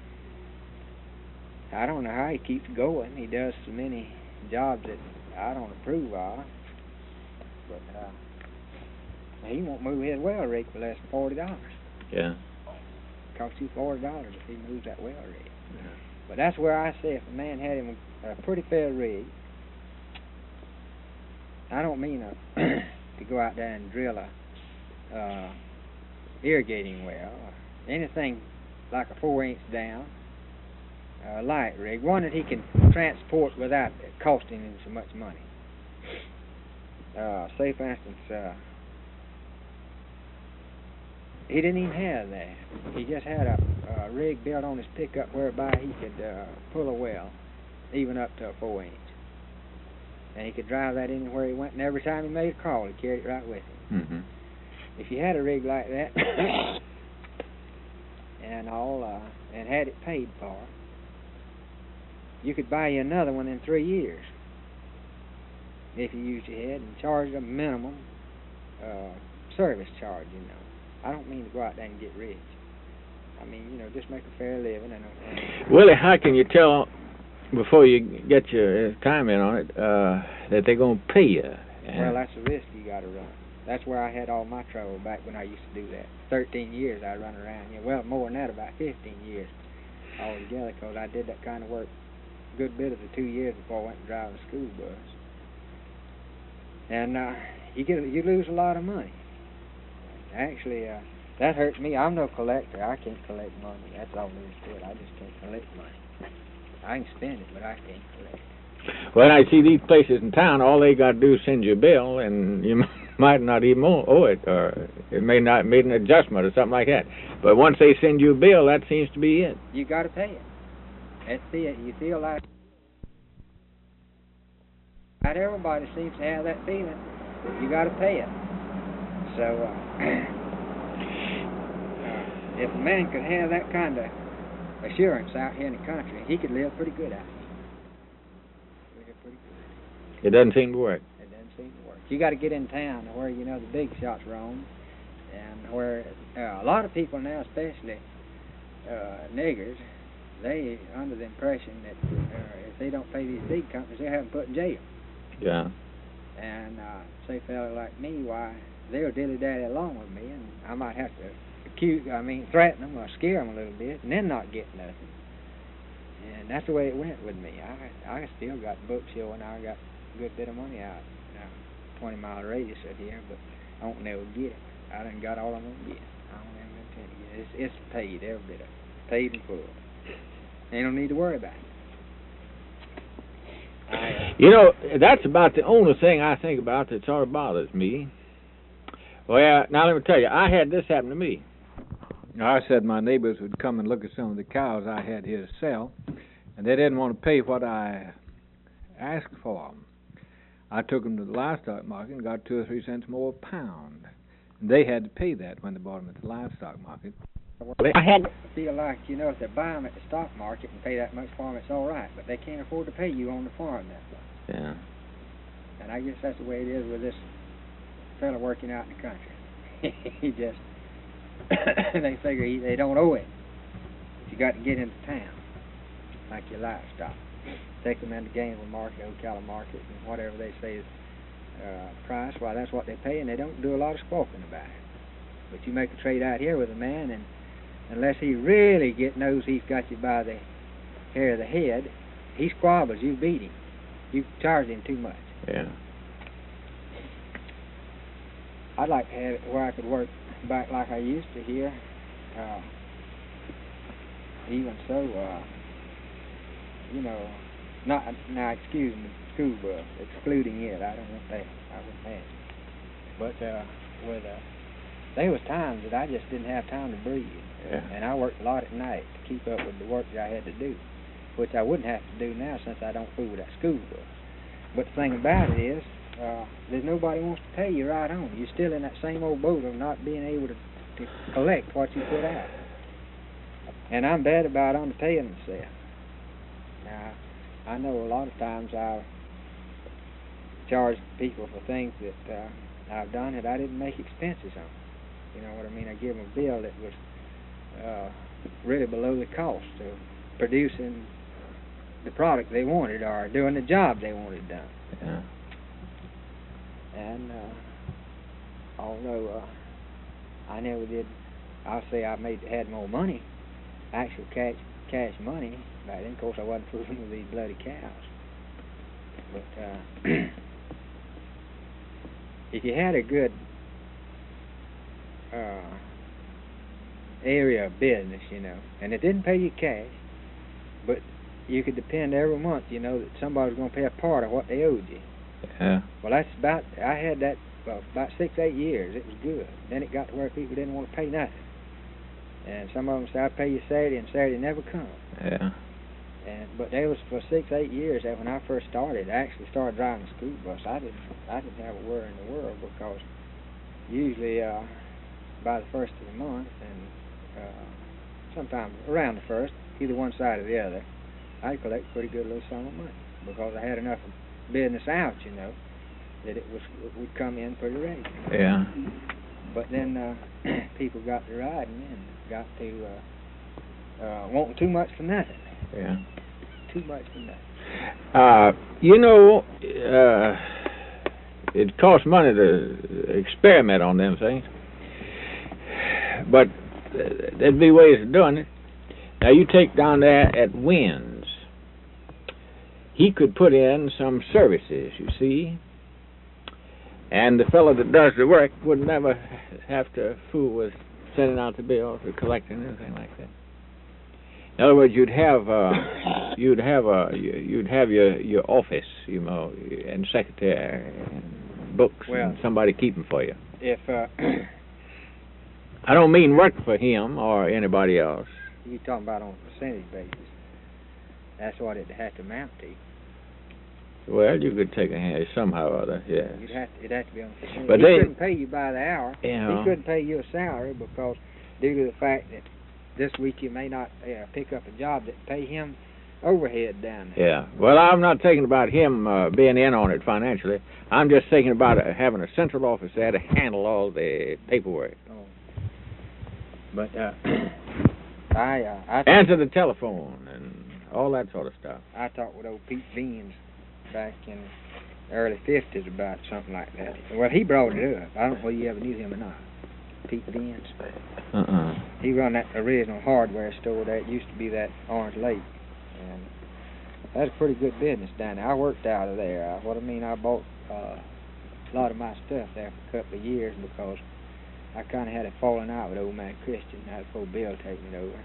I don't know how he keeps going. He does so many jobs that I don't approve of. But uh, he won't move his well rig for less than forty dollars. Yeah. Costs you forty dollars if he moves that well rig. Yeah. But that's where I say if a man had him a, a pretty fair rig, I don't mean a to go out there and drill a uh, irrigating well or anything like a four inch down uh, light rig, one that he can transport without it costing him so much money. Uh, say for instance, uh, he didn't even have that. He just had a, a rig built on his pickup whereby he could uh, pull a well, even up to a four inch. And he could drive that anywhere he went, and every time he made a call, he carried it right with him. Mm-hmm. If you had a rig like that, and all, uh, and had it paid for, you could buy you another one in three years if you used your head and charged a minimum uh, service charge, you know. I don't mean to go out there and get rich. I mean, you know, just make a fair living. And a, Willie, how can you tell before you get your time in on it uh, that they're going to pay you? Well, that's a risk you got to run. That's where I had all my trouble back when I used to do that. Thirteen years I run around here. Well, more than that, about fifteen years altogether, because I did that kind of work a good bit of the two years before I went to drive a school bus. And uh, you get you lose a lot of money. Actually, uh, that hurts me. I'm no collector. I can't collect money. That's all there is to it. I just can't collect money. I can spend it, but I can't collect it. Well, I see these places in town, all they got to do is send you a bill, and you might not even owe it, or it may not made an adjustment or something like that. But once they send you a bill, that seems to be it. You got to pay it. That's the, you feel like not everybody seems to have that feeling. You got to pay it. So, uh, uh, if a man could have that kind of assurance out here in the country, he could live pretty good out here. Live pretty good. It doesn't seem to work. It seem to work. You got to get in town where you know the big shots roam, and where uh, a lot of people now, especially uh, niggers, they under the impression that uh, if they don't pay these big companies, they'll have them put in jail. Yeah. And uh, say, a fella like me, why they'll dilly-dally along with me, and I might have to accuse, I mean, threaten them or scare them a little bit, and then not get nothing. And that's the way it went with me. I I still got books showing I got a good bit of money out, uh, twenty mile radius out here, but I won't never get it. I done got all I'm gonna get. I don't ever intend to get it. It's, it's paid, every bit of it. Paid in full. They don't need to worry about it. I, uh, You know, that's about the only thing I think about that sort of bothers me. Well, now let me tell you, I had this happen to me. I said my neighbors would come and look at some of the cows I had here to sell, and they didn't want to pay what I asked for them. I took them to the livestock market and got two or three cents more a pound. And they had to pay that when they bought them at the livestock market. I had I feel like, you know, if they buy them at the stock market and pay that much for them, it's all right, but they can't afford to pay you on the farm that much. Yeah. And I guess that's the way it is with this fella working out in the country. He just, they figure he, they don't owe it. You got to get into town, like your livestock. Take them into Gainesville Market, Ocala Market, and whatever they say is uh, price. Why, that's what they pay, and they don't do a lot of squawking about it. But you make a trade out here with a man, and unless he really get knows he's got you by the hair of the head, he squabbles. You beat him. You charge him too much. Yeah. I'd like to have it where I could work back like I used to here. Uh, even so, uh, you know, not now. Excuse me, school bus, excluding it. I don't want that. I wouldn't have it. But uh, with uh, there was times that I just didn't have time to breathe, Yeah. and I worked a lot at night to keep up with the work that I had to do, which I wouldn't have to do now since I don't fool with that school bus. But the thing about it is, uh, there's nobody wants to pay you right on. You're still in that same old boat of not being able to, to collect what you put out. And I'm bad about underpaying myself. Now, I know a lot of times I've charged people for things that uh, I've done that I didn't make expenses on. You know what I mean? I give them a bill that was uh, really below the cost of producing the product they wanted or doing the job they wanted done. Yeah. And uh, although uh, I never did, I'll say I made had more money, actual cash cash money back then. Of course, I wasn't fooling with these bloody cows. But uh, if you had a good uh, area of business, you know, and it didn't pay you cash, but you could depend every month, you know, that somebody was going to pay a part of what they owed you. Yeah. Well, that's about, I had that well, about six, eight years. It was good. Then it got to where people didn't want to pay nothing. And some of them said, I'll pay you Saturday, and Saturday never come. Yeah. And But there was for six, eight years that when I first started, I actually started driving a school bus. I didn't, I didn't have a worry in the world because usually uh, by the first of the month and uh, sometimes around the first, either one side or the other, I'd collect a pretty good little sum of money because I had enough business out, you know, that it was it would come in pretty regular. Yeah. But then uh, people got to riding and got to uh, uh, wanting too much for nothing. Yeah. Too much for nothing. Uh, you know, uh, it costs money to experiment on them things, but there'd be ways of doing it. Now, you take down there at Wynn's, he could put in some services, you see, and the fellow that does the work would never have to fool with sending out the bills or collecting anything like that. In other words, you'd have uh, you'd have a you'd have your your office, you know, and secretary and books Well, and somebody keeping for you. If uh, I don't mean work for him or anybody else. you're talking about on a percentage basis, that's what it'd have to amount to. Well, you could take a hand somehow or other, yeah. You'd have to, it'd have to be on a percentage. But he they- couldn't pay you by the hour. You know. He couldn't pay you a salary because due to the fact that this week you may not uh, pick up a job that pay him overhead down there. Yeah. Well, I'm not thinking about him uh, being in on it financially. I'm just thinking about uh, having a central office there to handle all the paperwork. Oh. But uh, I, uh, I answer the telephone and all that sort of stuff. I talked with old Pete Beans back in the early fifties about something like that. Well, he brought it up. I don't know whether you ever knew him or not. Pete Beans. Uh-uh. He run that original hardware store there. It used to be that Orange Lake. And that's a pretty good business down there. I worked out of there. Uh, what I mean, I bought uh, a lot of my stuff there for a couple of years because I kind of had a falling out with old man Christian. That was before Bill taking it over.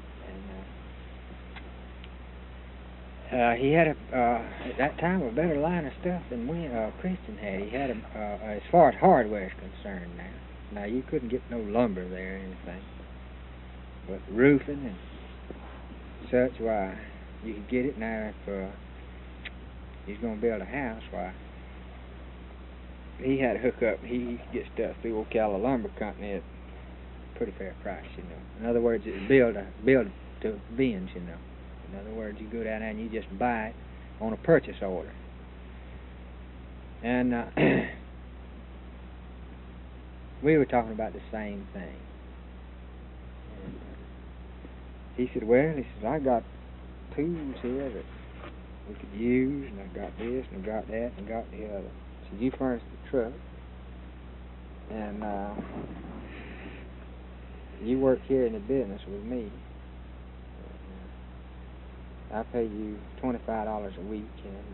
And uh, uh, he had, a, uh, at that time, a better line of stuff than we, uh, Christian had. He had, a, uh, as far as hardware is concerned now. Now, you couldn't get no lumber there or anything. But roofing and such, why, you could get it now if uh, he's going to build a house, why. He had to hook up, he, he could get stuff through Ocala Lumber Company at a pretty fair price, you know. In other words, it's build, a, build to bins, you know. In other words, you go down there and you just buy it on a purchase order. And uh, we were talking about the same thing. And uh, he said, well, he says, I got tools here that we could use, and I got this, and I got that, and I got the other. He said, you furnish the truck, and uh, you work here in the business with me. I pay you twenty-five dollars a week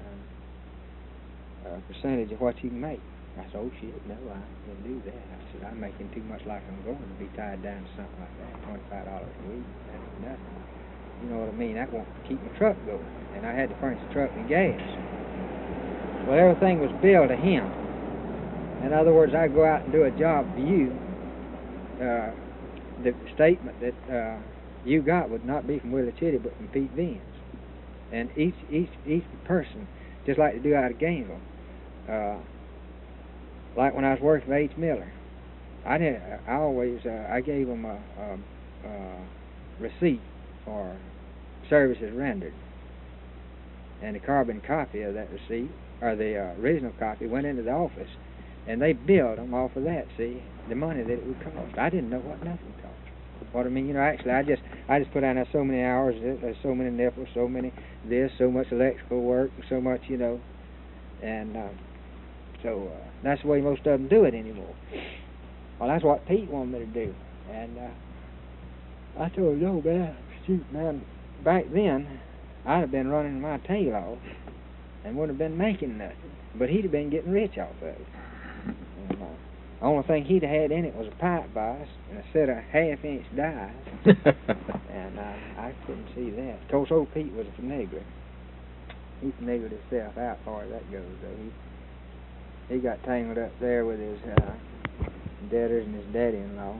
and uh, a percentage of what you can make. I said, oh, shit, no, I can't do that. I said, I'm making too much like I'm going to be tied down to something like that, twenty-five dollars a week. That's nothing. You know what I mean? That won't keep my truck going. And I had to furnish the truck and gas. Well, everything was billed to him. In other words, I'd go out and do a job for you. Uh, the statement that uh, you got would not be from Willie Chitty, but from Pete Beans. And each each each person, just like they do out of Gainesville, uh, like when I was working for H. Miller, I did. I always uh, I gave them a, a, a receipt for services rendered, and the carbon copy of that receipt, or the uh, original copy, went into the office, and they billed them off of that. See, the money that it would cost. I didn't know what nothing cost. What I mean, you know, actually, I just I just put down there so many hours, there's so many nipples, so many this, so much electrical work, so much, you know, and uh, so uh, that's the way most of them do it anymore. Well, that's what Pete wanted me to do, and uh, I told him, no, man, shoot, man, back then, I'd have been running my tail off and wouldn't have been making nothing, but he'd have been getting rich off of it. And, uh, the only thing he'd have had in it was a pipe bias and a set of half-inch dies, and uh, I couldn't see that. Of course, old Pete was a finagler. He finagled himself out as far as that goes, though. He, he got tangled up there with his uh, debtors and his daddy-in-law.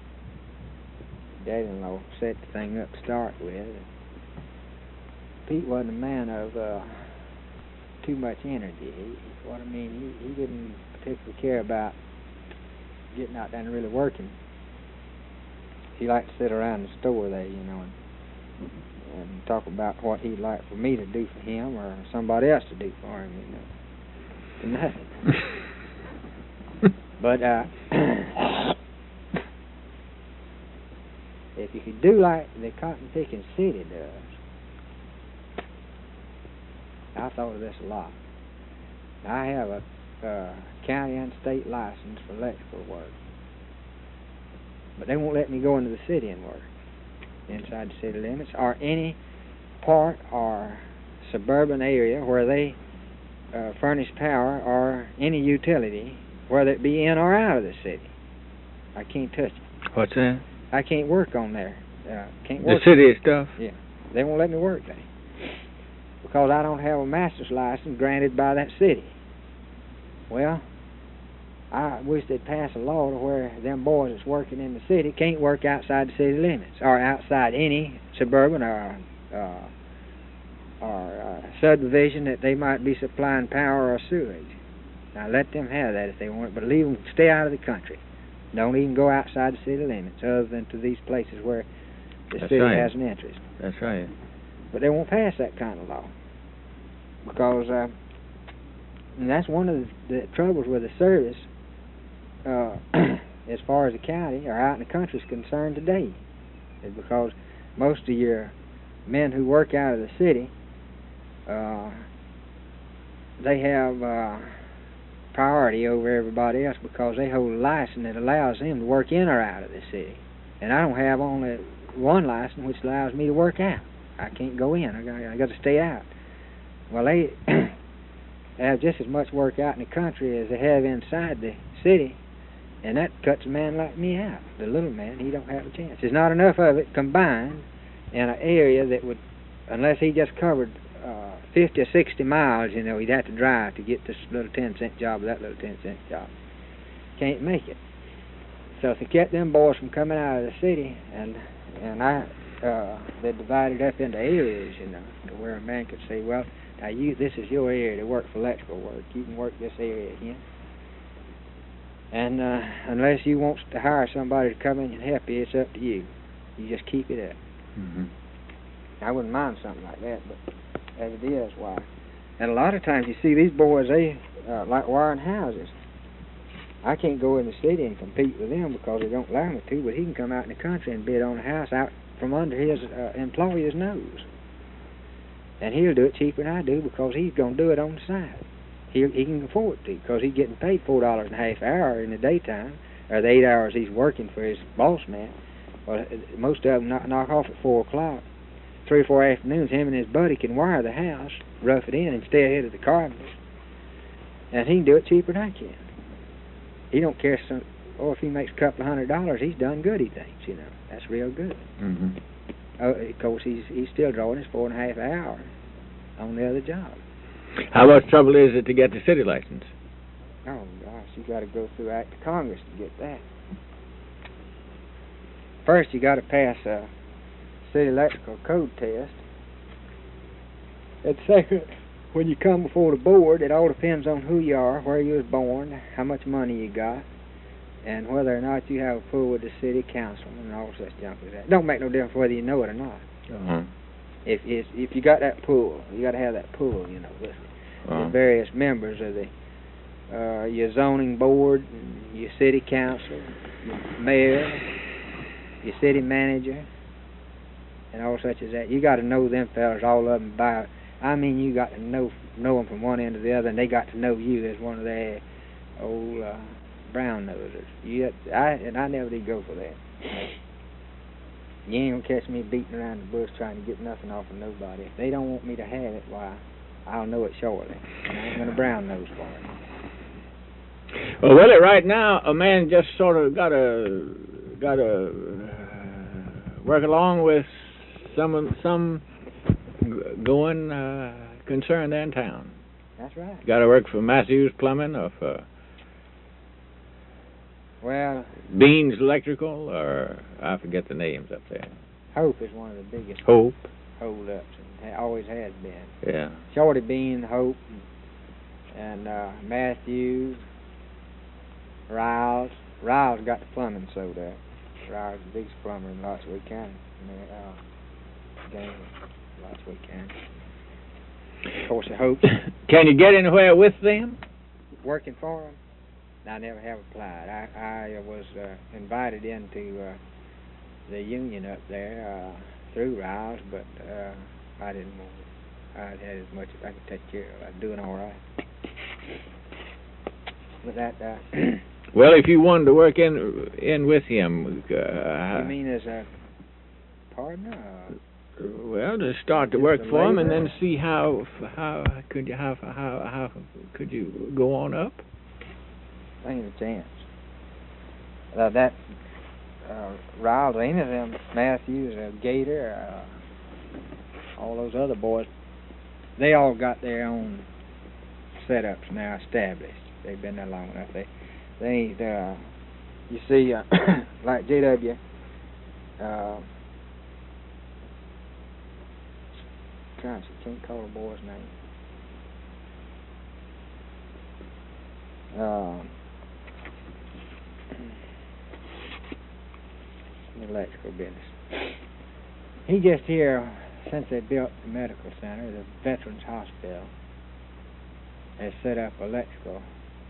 Daddy-in-law set the thing up to start with. Pete wasn't a man of uh, too much energy. He, what I mean, he, he didn't particularly care about getting out there and really working. He liked to sit around the store there, you know, and, and talk about what he'd like for me to do for him or somebody else to do for him, you know. Nothing. But uh, if you could do like the cotton picking city does, I thought of this a lot. I have a Uh, county and state license for electrical work, but they won't let me go into the city and work inside the city limits or any part or suburban area where they uh, furnish power or any utility, whether it be in or out of the city. I can't touch it. What's that? I can't work on there. Uh, can't work. The city stuff? Yeah, they won't let me work there because I don't have a master's license granted by that city. Well, I wish they'd pass a law to where them boys that's working in the city can't work outside the city limits or outside any suburban or uh, or uh, subdivision that they might be supplying power or sewage. Now let them have that if they want, but leave them stay out of the country. Don't even go outside the city limits, other than to these places where the That's city right. has an interest. That's right. but they won't pass that kind of law because, uh, and that's one of the, the troubles with the service, uh, as far as the county or out in the country is concerned today, is because most of your men who work out of the city, uh, they have uh, priority over everybody else because they hold a license that allows them to work in or out of the city. And I don't have only one license which allows me to work out. I can't go in. I got, I got to stay out. Well, they have just as much work out in the country as they have inside the city, and that cuts a man like me out. The little man, he don't have a chance. There's not enough of it combined in an area that would, unless he just covered uh, fifty or sixty miles, you know, he'd have to drive to get this little ten cent job or that little ten cent job. Can't make it. So if they kept them boys from coming out of the city, and and I, uh, they divided up into areas, you know, to where a man could say, well, now you, this is your area to work for electrical work. You can work this area here. And uh, unless you want to hire somebody to come in and help you, it's up to you. You just keep it up. Mm-hmm. I wouldn't mind something like that, but as it is, why? And a lot of times you see these boys, they uh, like wiring houses. I can't go in the city and compete with them because they don't allow me to, but he can come out in the country and bid on a house out from under his uh, employer's nose. And he'll do it cheaper than I do because he's going to do it on the side. He he can afford to because he's getting paid four dollars and a half an hour in the daytime, or the eight hours he's working for his boss man. Well, most of them knock, knock off at four o'clock. Three or four afternoons, him and his buddy can wire the house, rough it in, and stay ahead of the carpenters. And he can do it cheaper than I can. He don't care some, oh, if he makes a couple of hundred dollars, he's done good, he thinks, you know. That's real good. Mm-hmm. Oh, of course, he's he's still drawing his four and a half an hour on the other job. How much trouble is it to get the city license? Oh, gosh, you got to go through Act of Congress to get that. First, you got to pass a city electrical code test. And second, when you come before the board, it all depends on who you are, where you was born, how much money you got, and whether or not you have a pull with the city council and all such junk as that. Don't make no difference whether you know it or not. Uh-huh. If if if you got that pool, you got to have that pool, you know, with Uh-huh. the various members of the uh, your zoning board, and your city council, your mayor, your city manager, and all such as that. You got to know them fellas, all of them by. I mean, you got to know know them from one end to the other, and they got to know you as one of their old uh, brown nosers. You, I and I never did go for that. You ain't gonna catch me beating around the bush trying to get nothing off of nobody. If they don't want me to have it, why, I'll know it shortly. And I ain't gonna brown nose for it. Well, Willie, right now a man just sort of got to got to uh, work along with some some g- going uh, concern there in town. That's right. Got to work for Matthews Plumbing or for Well, Beans Electrical, or I forget the names up there. Hope is one of the biggest Hope. hold-ups, and ha- always has been. Yeah. Shorty Bean, Hope, and, and uh, Matthews, Riles. Riles got the plumbing sewed up. Riles is the biggest plumber in Lotswood County. I mean, uh, game in Lotswood County. Of course, the Hope. Can you get anywhere with them? Working for them? I never have applied. I, I was uh, invited into uh, the union up there uh, through Riles, but uh, I didn't want it. I had as much as I could take care of. I was doing all right. But that... Uh, well, if you wanted to work in in with him... Uh, you mean as a partner? Or well, to start to just work a for him and laborer? then see how how could you how how how could you go on up? Ain't a chance. Uh, that uh, Riles, any of them, Matthews, uh, Gator, uh, all those other boys, they all got their own setups now established. They've been there long enough. They, they ain't. Uh, you see, uh, like J W. Uh, gosh, I can't call the boy's name. Um, electrical business. He just here since they built the medical center, the Veterans Hospital has set up electrical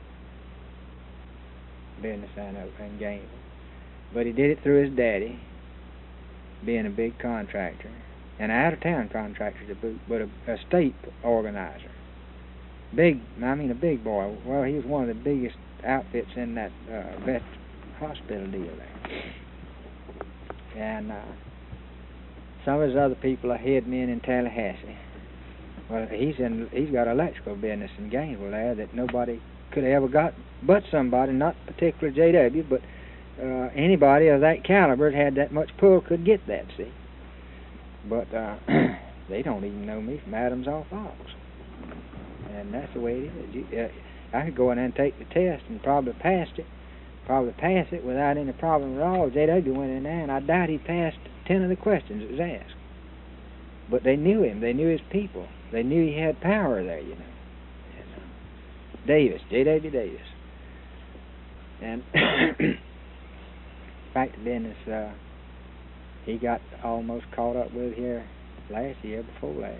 business in in Gainesville. But he did it through his daddy, being a big contractor, and out-of-town contractor to boot, but a, a state organizer. Big, I mean a big boy. Well, he was one of the biggest outfits in that uh, vet hospital deal there. And uh, some of his other people are head men in Tallahassee. Well, he's in. He's got electrical business in Gainesville there that nobody could have ever got, but somebody, not particularly J W, but uh, anybody of that caliber that had that much pull could get that. See, but uh, they don't even know me from Adams off Fox. And that's the way it is. You, uh, I could go in there and take the test and probably passed it, probably pass it without any problem at all. J W went in there, and I doubt he passed ten of the questions that was asked. But they knew him. They knew his people. They knew he had power there, you know. And, uh, Davis, J W Davis. And back to business, uh, he got almost caught up with here last year, before last.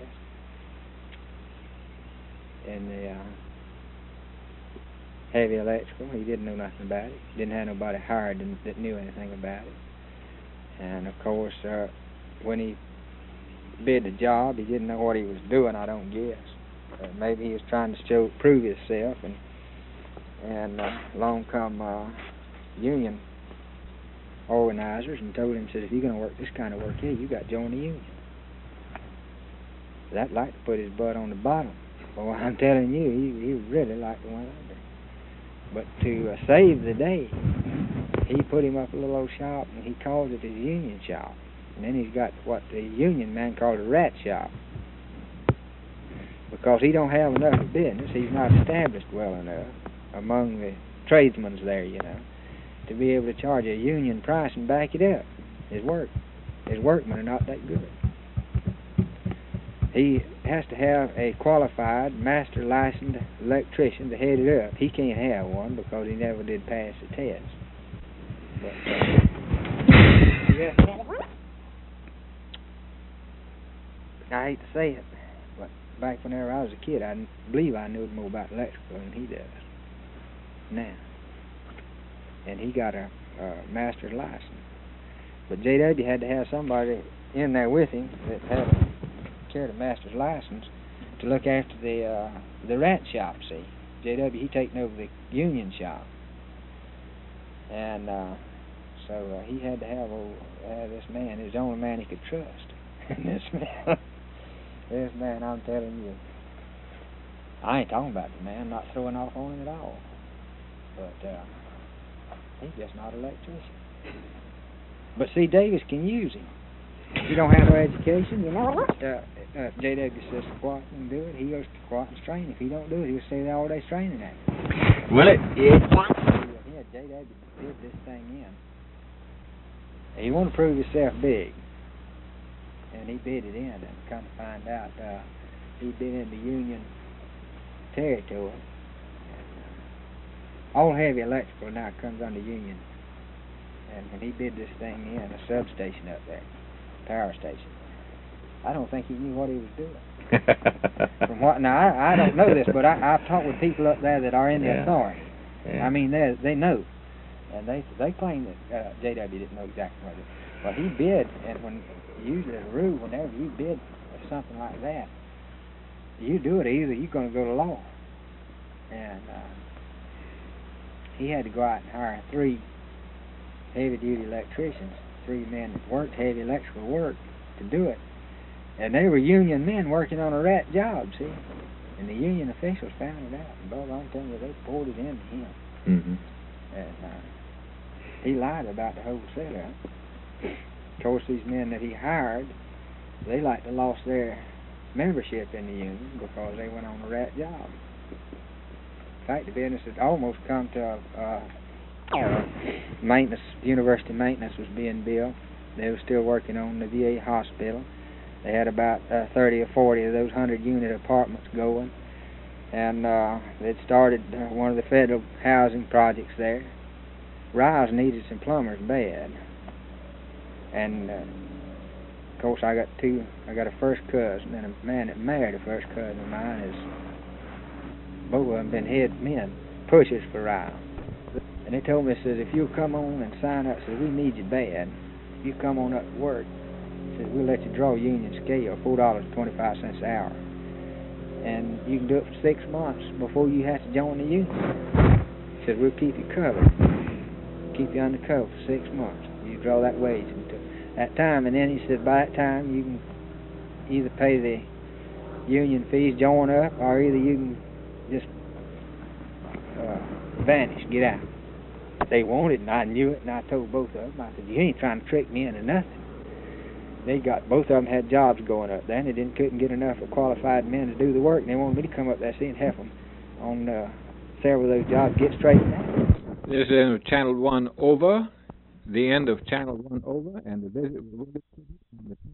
In the uh, heavy electrical, he didn't know nothing about it. Didn't have nobody hired that knew anything about it. And of course, uh, when he bid the job, he didn't know what he was doing. I don't guess. Uh, maybe he was trying to show, prove himself, and and uh, along come uh, union organizers and told him, said, if you're going to work this kind of work here, you got to join the union. So that like to put his butt on the bottom. Well, I'm telling you, he, he really liked the one under. But to uh, save the day, he put him up a little old shop, and he called it his union shop. And then he's got what the union man called a rat shop. Because he don't have enough of business, he's not established well enough among the tradesmen there, you know, to be able to charge a union price and back it up. His work, his workmen are not that good. He has to have a qualified, master licensed electrician to head it up. He can't have one because he never did pass the test. But, uh, yeah. I hate to say it, but back whenever I was a kid, I believe I knew more about electrical than he does now. And he got a, a master's license. But J W had to have somebody in there with him that had a carried a master's license to look after the uh, the rat shop. See, J W he taking over the union shop, and uh, so uh, he had to have old, uh, this man. He was the only man he could trust. And this man, this man, I'm telling you, I ain't talking about the man. I'm not throwing off on him at all, but uh, he's just not an electrician. But see, Davis can use him. You don't have no education, you know. Uh, uh, J W says to go out and do it. He goes to go out and strain. If he don't do it, he'll stay there all day straining at it. Will it? Yeah. Yeah, J W did this thing in. He wanted to prove himself big, and he bid it in. And come to find out, uh, he bid in the Union territory. And, uh, all heavy electrical now comes under Union. And when he bid this thing in, a substation up there, power station, I don't think he knew what he was doing. From what now, I, I don't know this, but I, I've talked with people up there that are in the yeah. authority. Yeah. I mean, they they know, and they they claim that uh, J W didn't know exactly what it was. Well, he bid, and when usually as a rule, whenever you bid for something like that, you do it either you're going to go to law, and uh, he had to go out and hire three heavy-duty electricians, three men that worked heavy electrical work to do it. And they were union men working on a rat job, see? And the union officials found it out. And Bob, I'm telling you, they poured it into him. Mm-hmm. And uh, he lied about the whole setup. Of course, these men that he hired, they like to lost their membership in the union because they went on a rat job. In fact, the business had almost come to a uh, Uh, maintenance, university maintenance was being built. They were still working on the V A hospital. They had about uh, thirty or forty of those hundred-unit apartments going, and uh, they'd started uh, one of the federal housing projects there. Riles needed some plumbers bad, and uh, of course, I got two. I got a first cousin and a man that married a first cousin of mine. Is both of them been head men, pushers for Ryle. And they told me, says, if you'll come on and sign up, says, we need you bad. If you come on up to work, says, we'll let you draw union scale, four dollars and twenty-five cents an hour. And you can do it for six months before you have to join the union. He said, we'll keep you covered. Keep you under cover for six months. You draw that wage until that time. And then he said, by that time, you can either pay the union fees, join up, or either you can just uh, vanish, get out. They wanted, and I knew it, and I told both of them, I said, you ain't trying to trick me into nothing. They got, both of them had jobs going up there, and they didn't, couldn't get enough of qualified men to do the work, and they wanted me to come up there see and help them on uh, several of those jobs, get straightened out. This is Channel one over, the end of Channel one over, and the visit with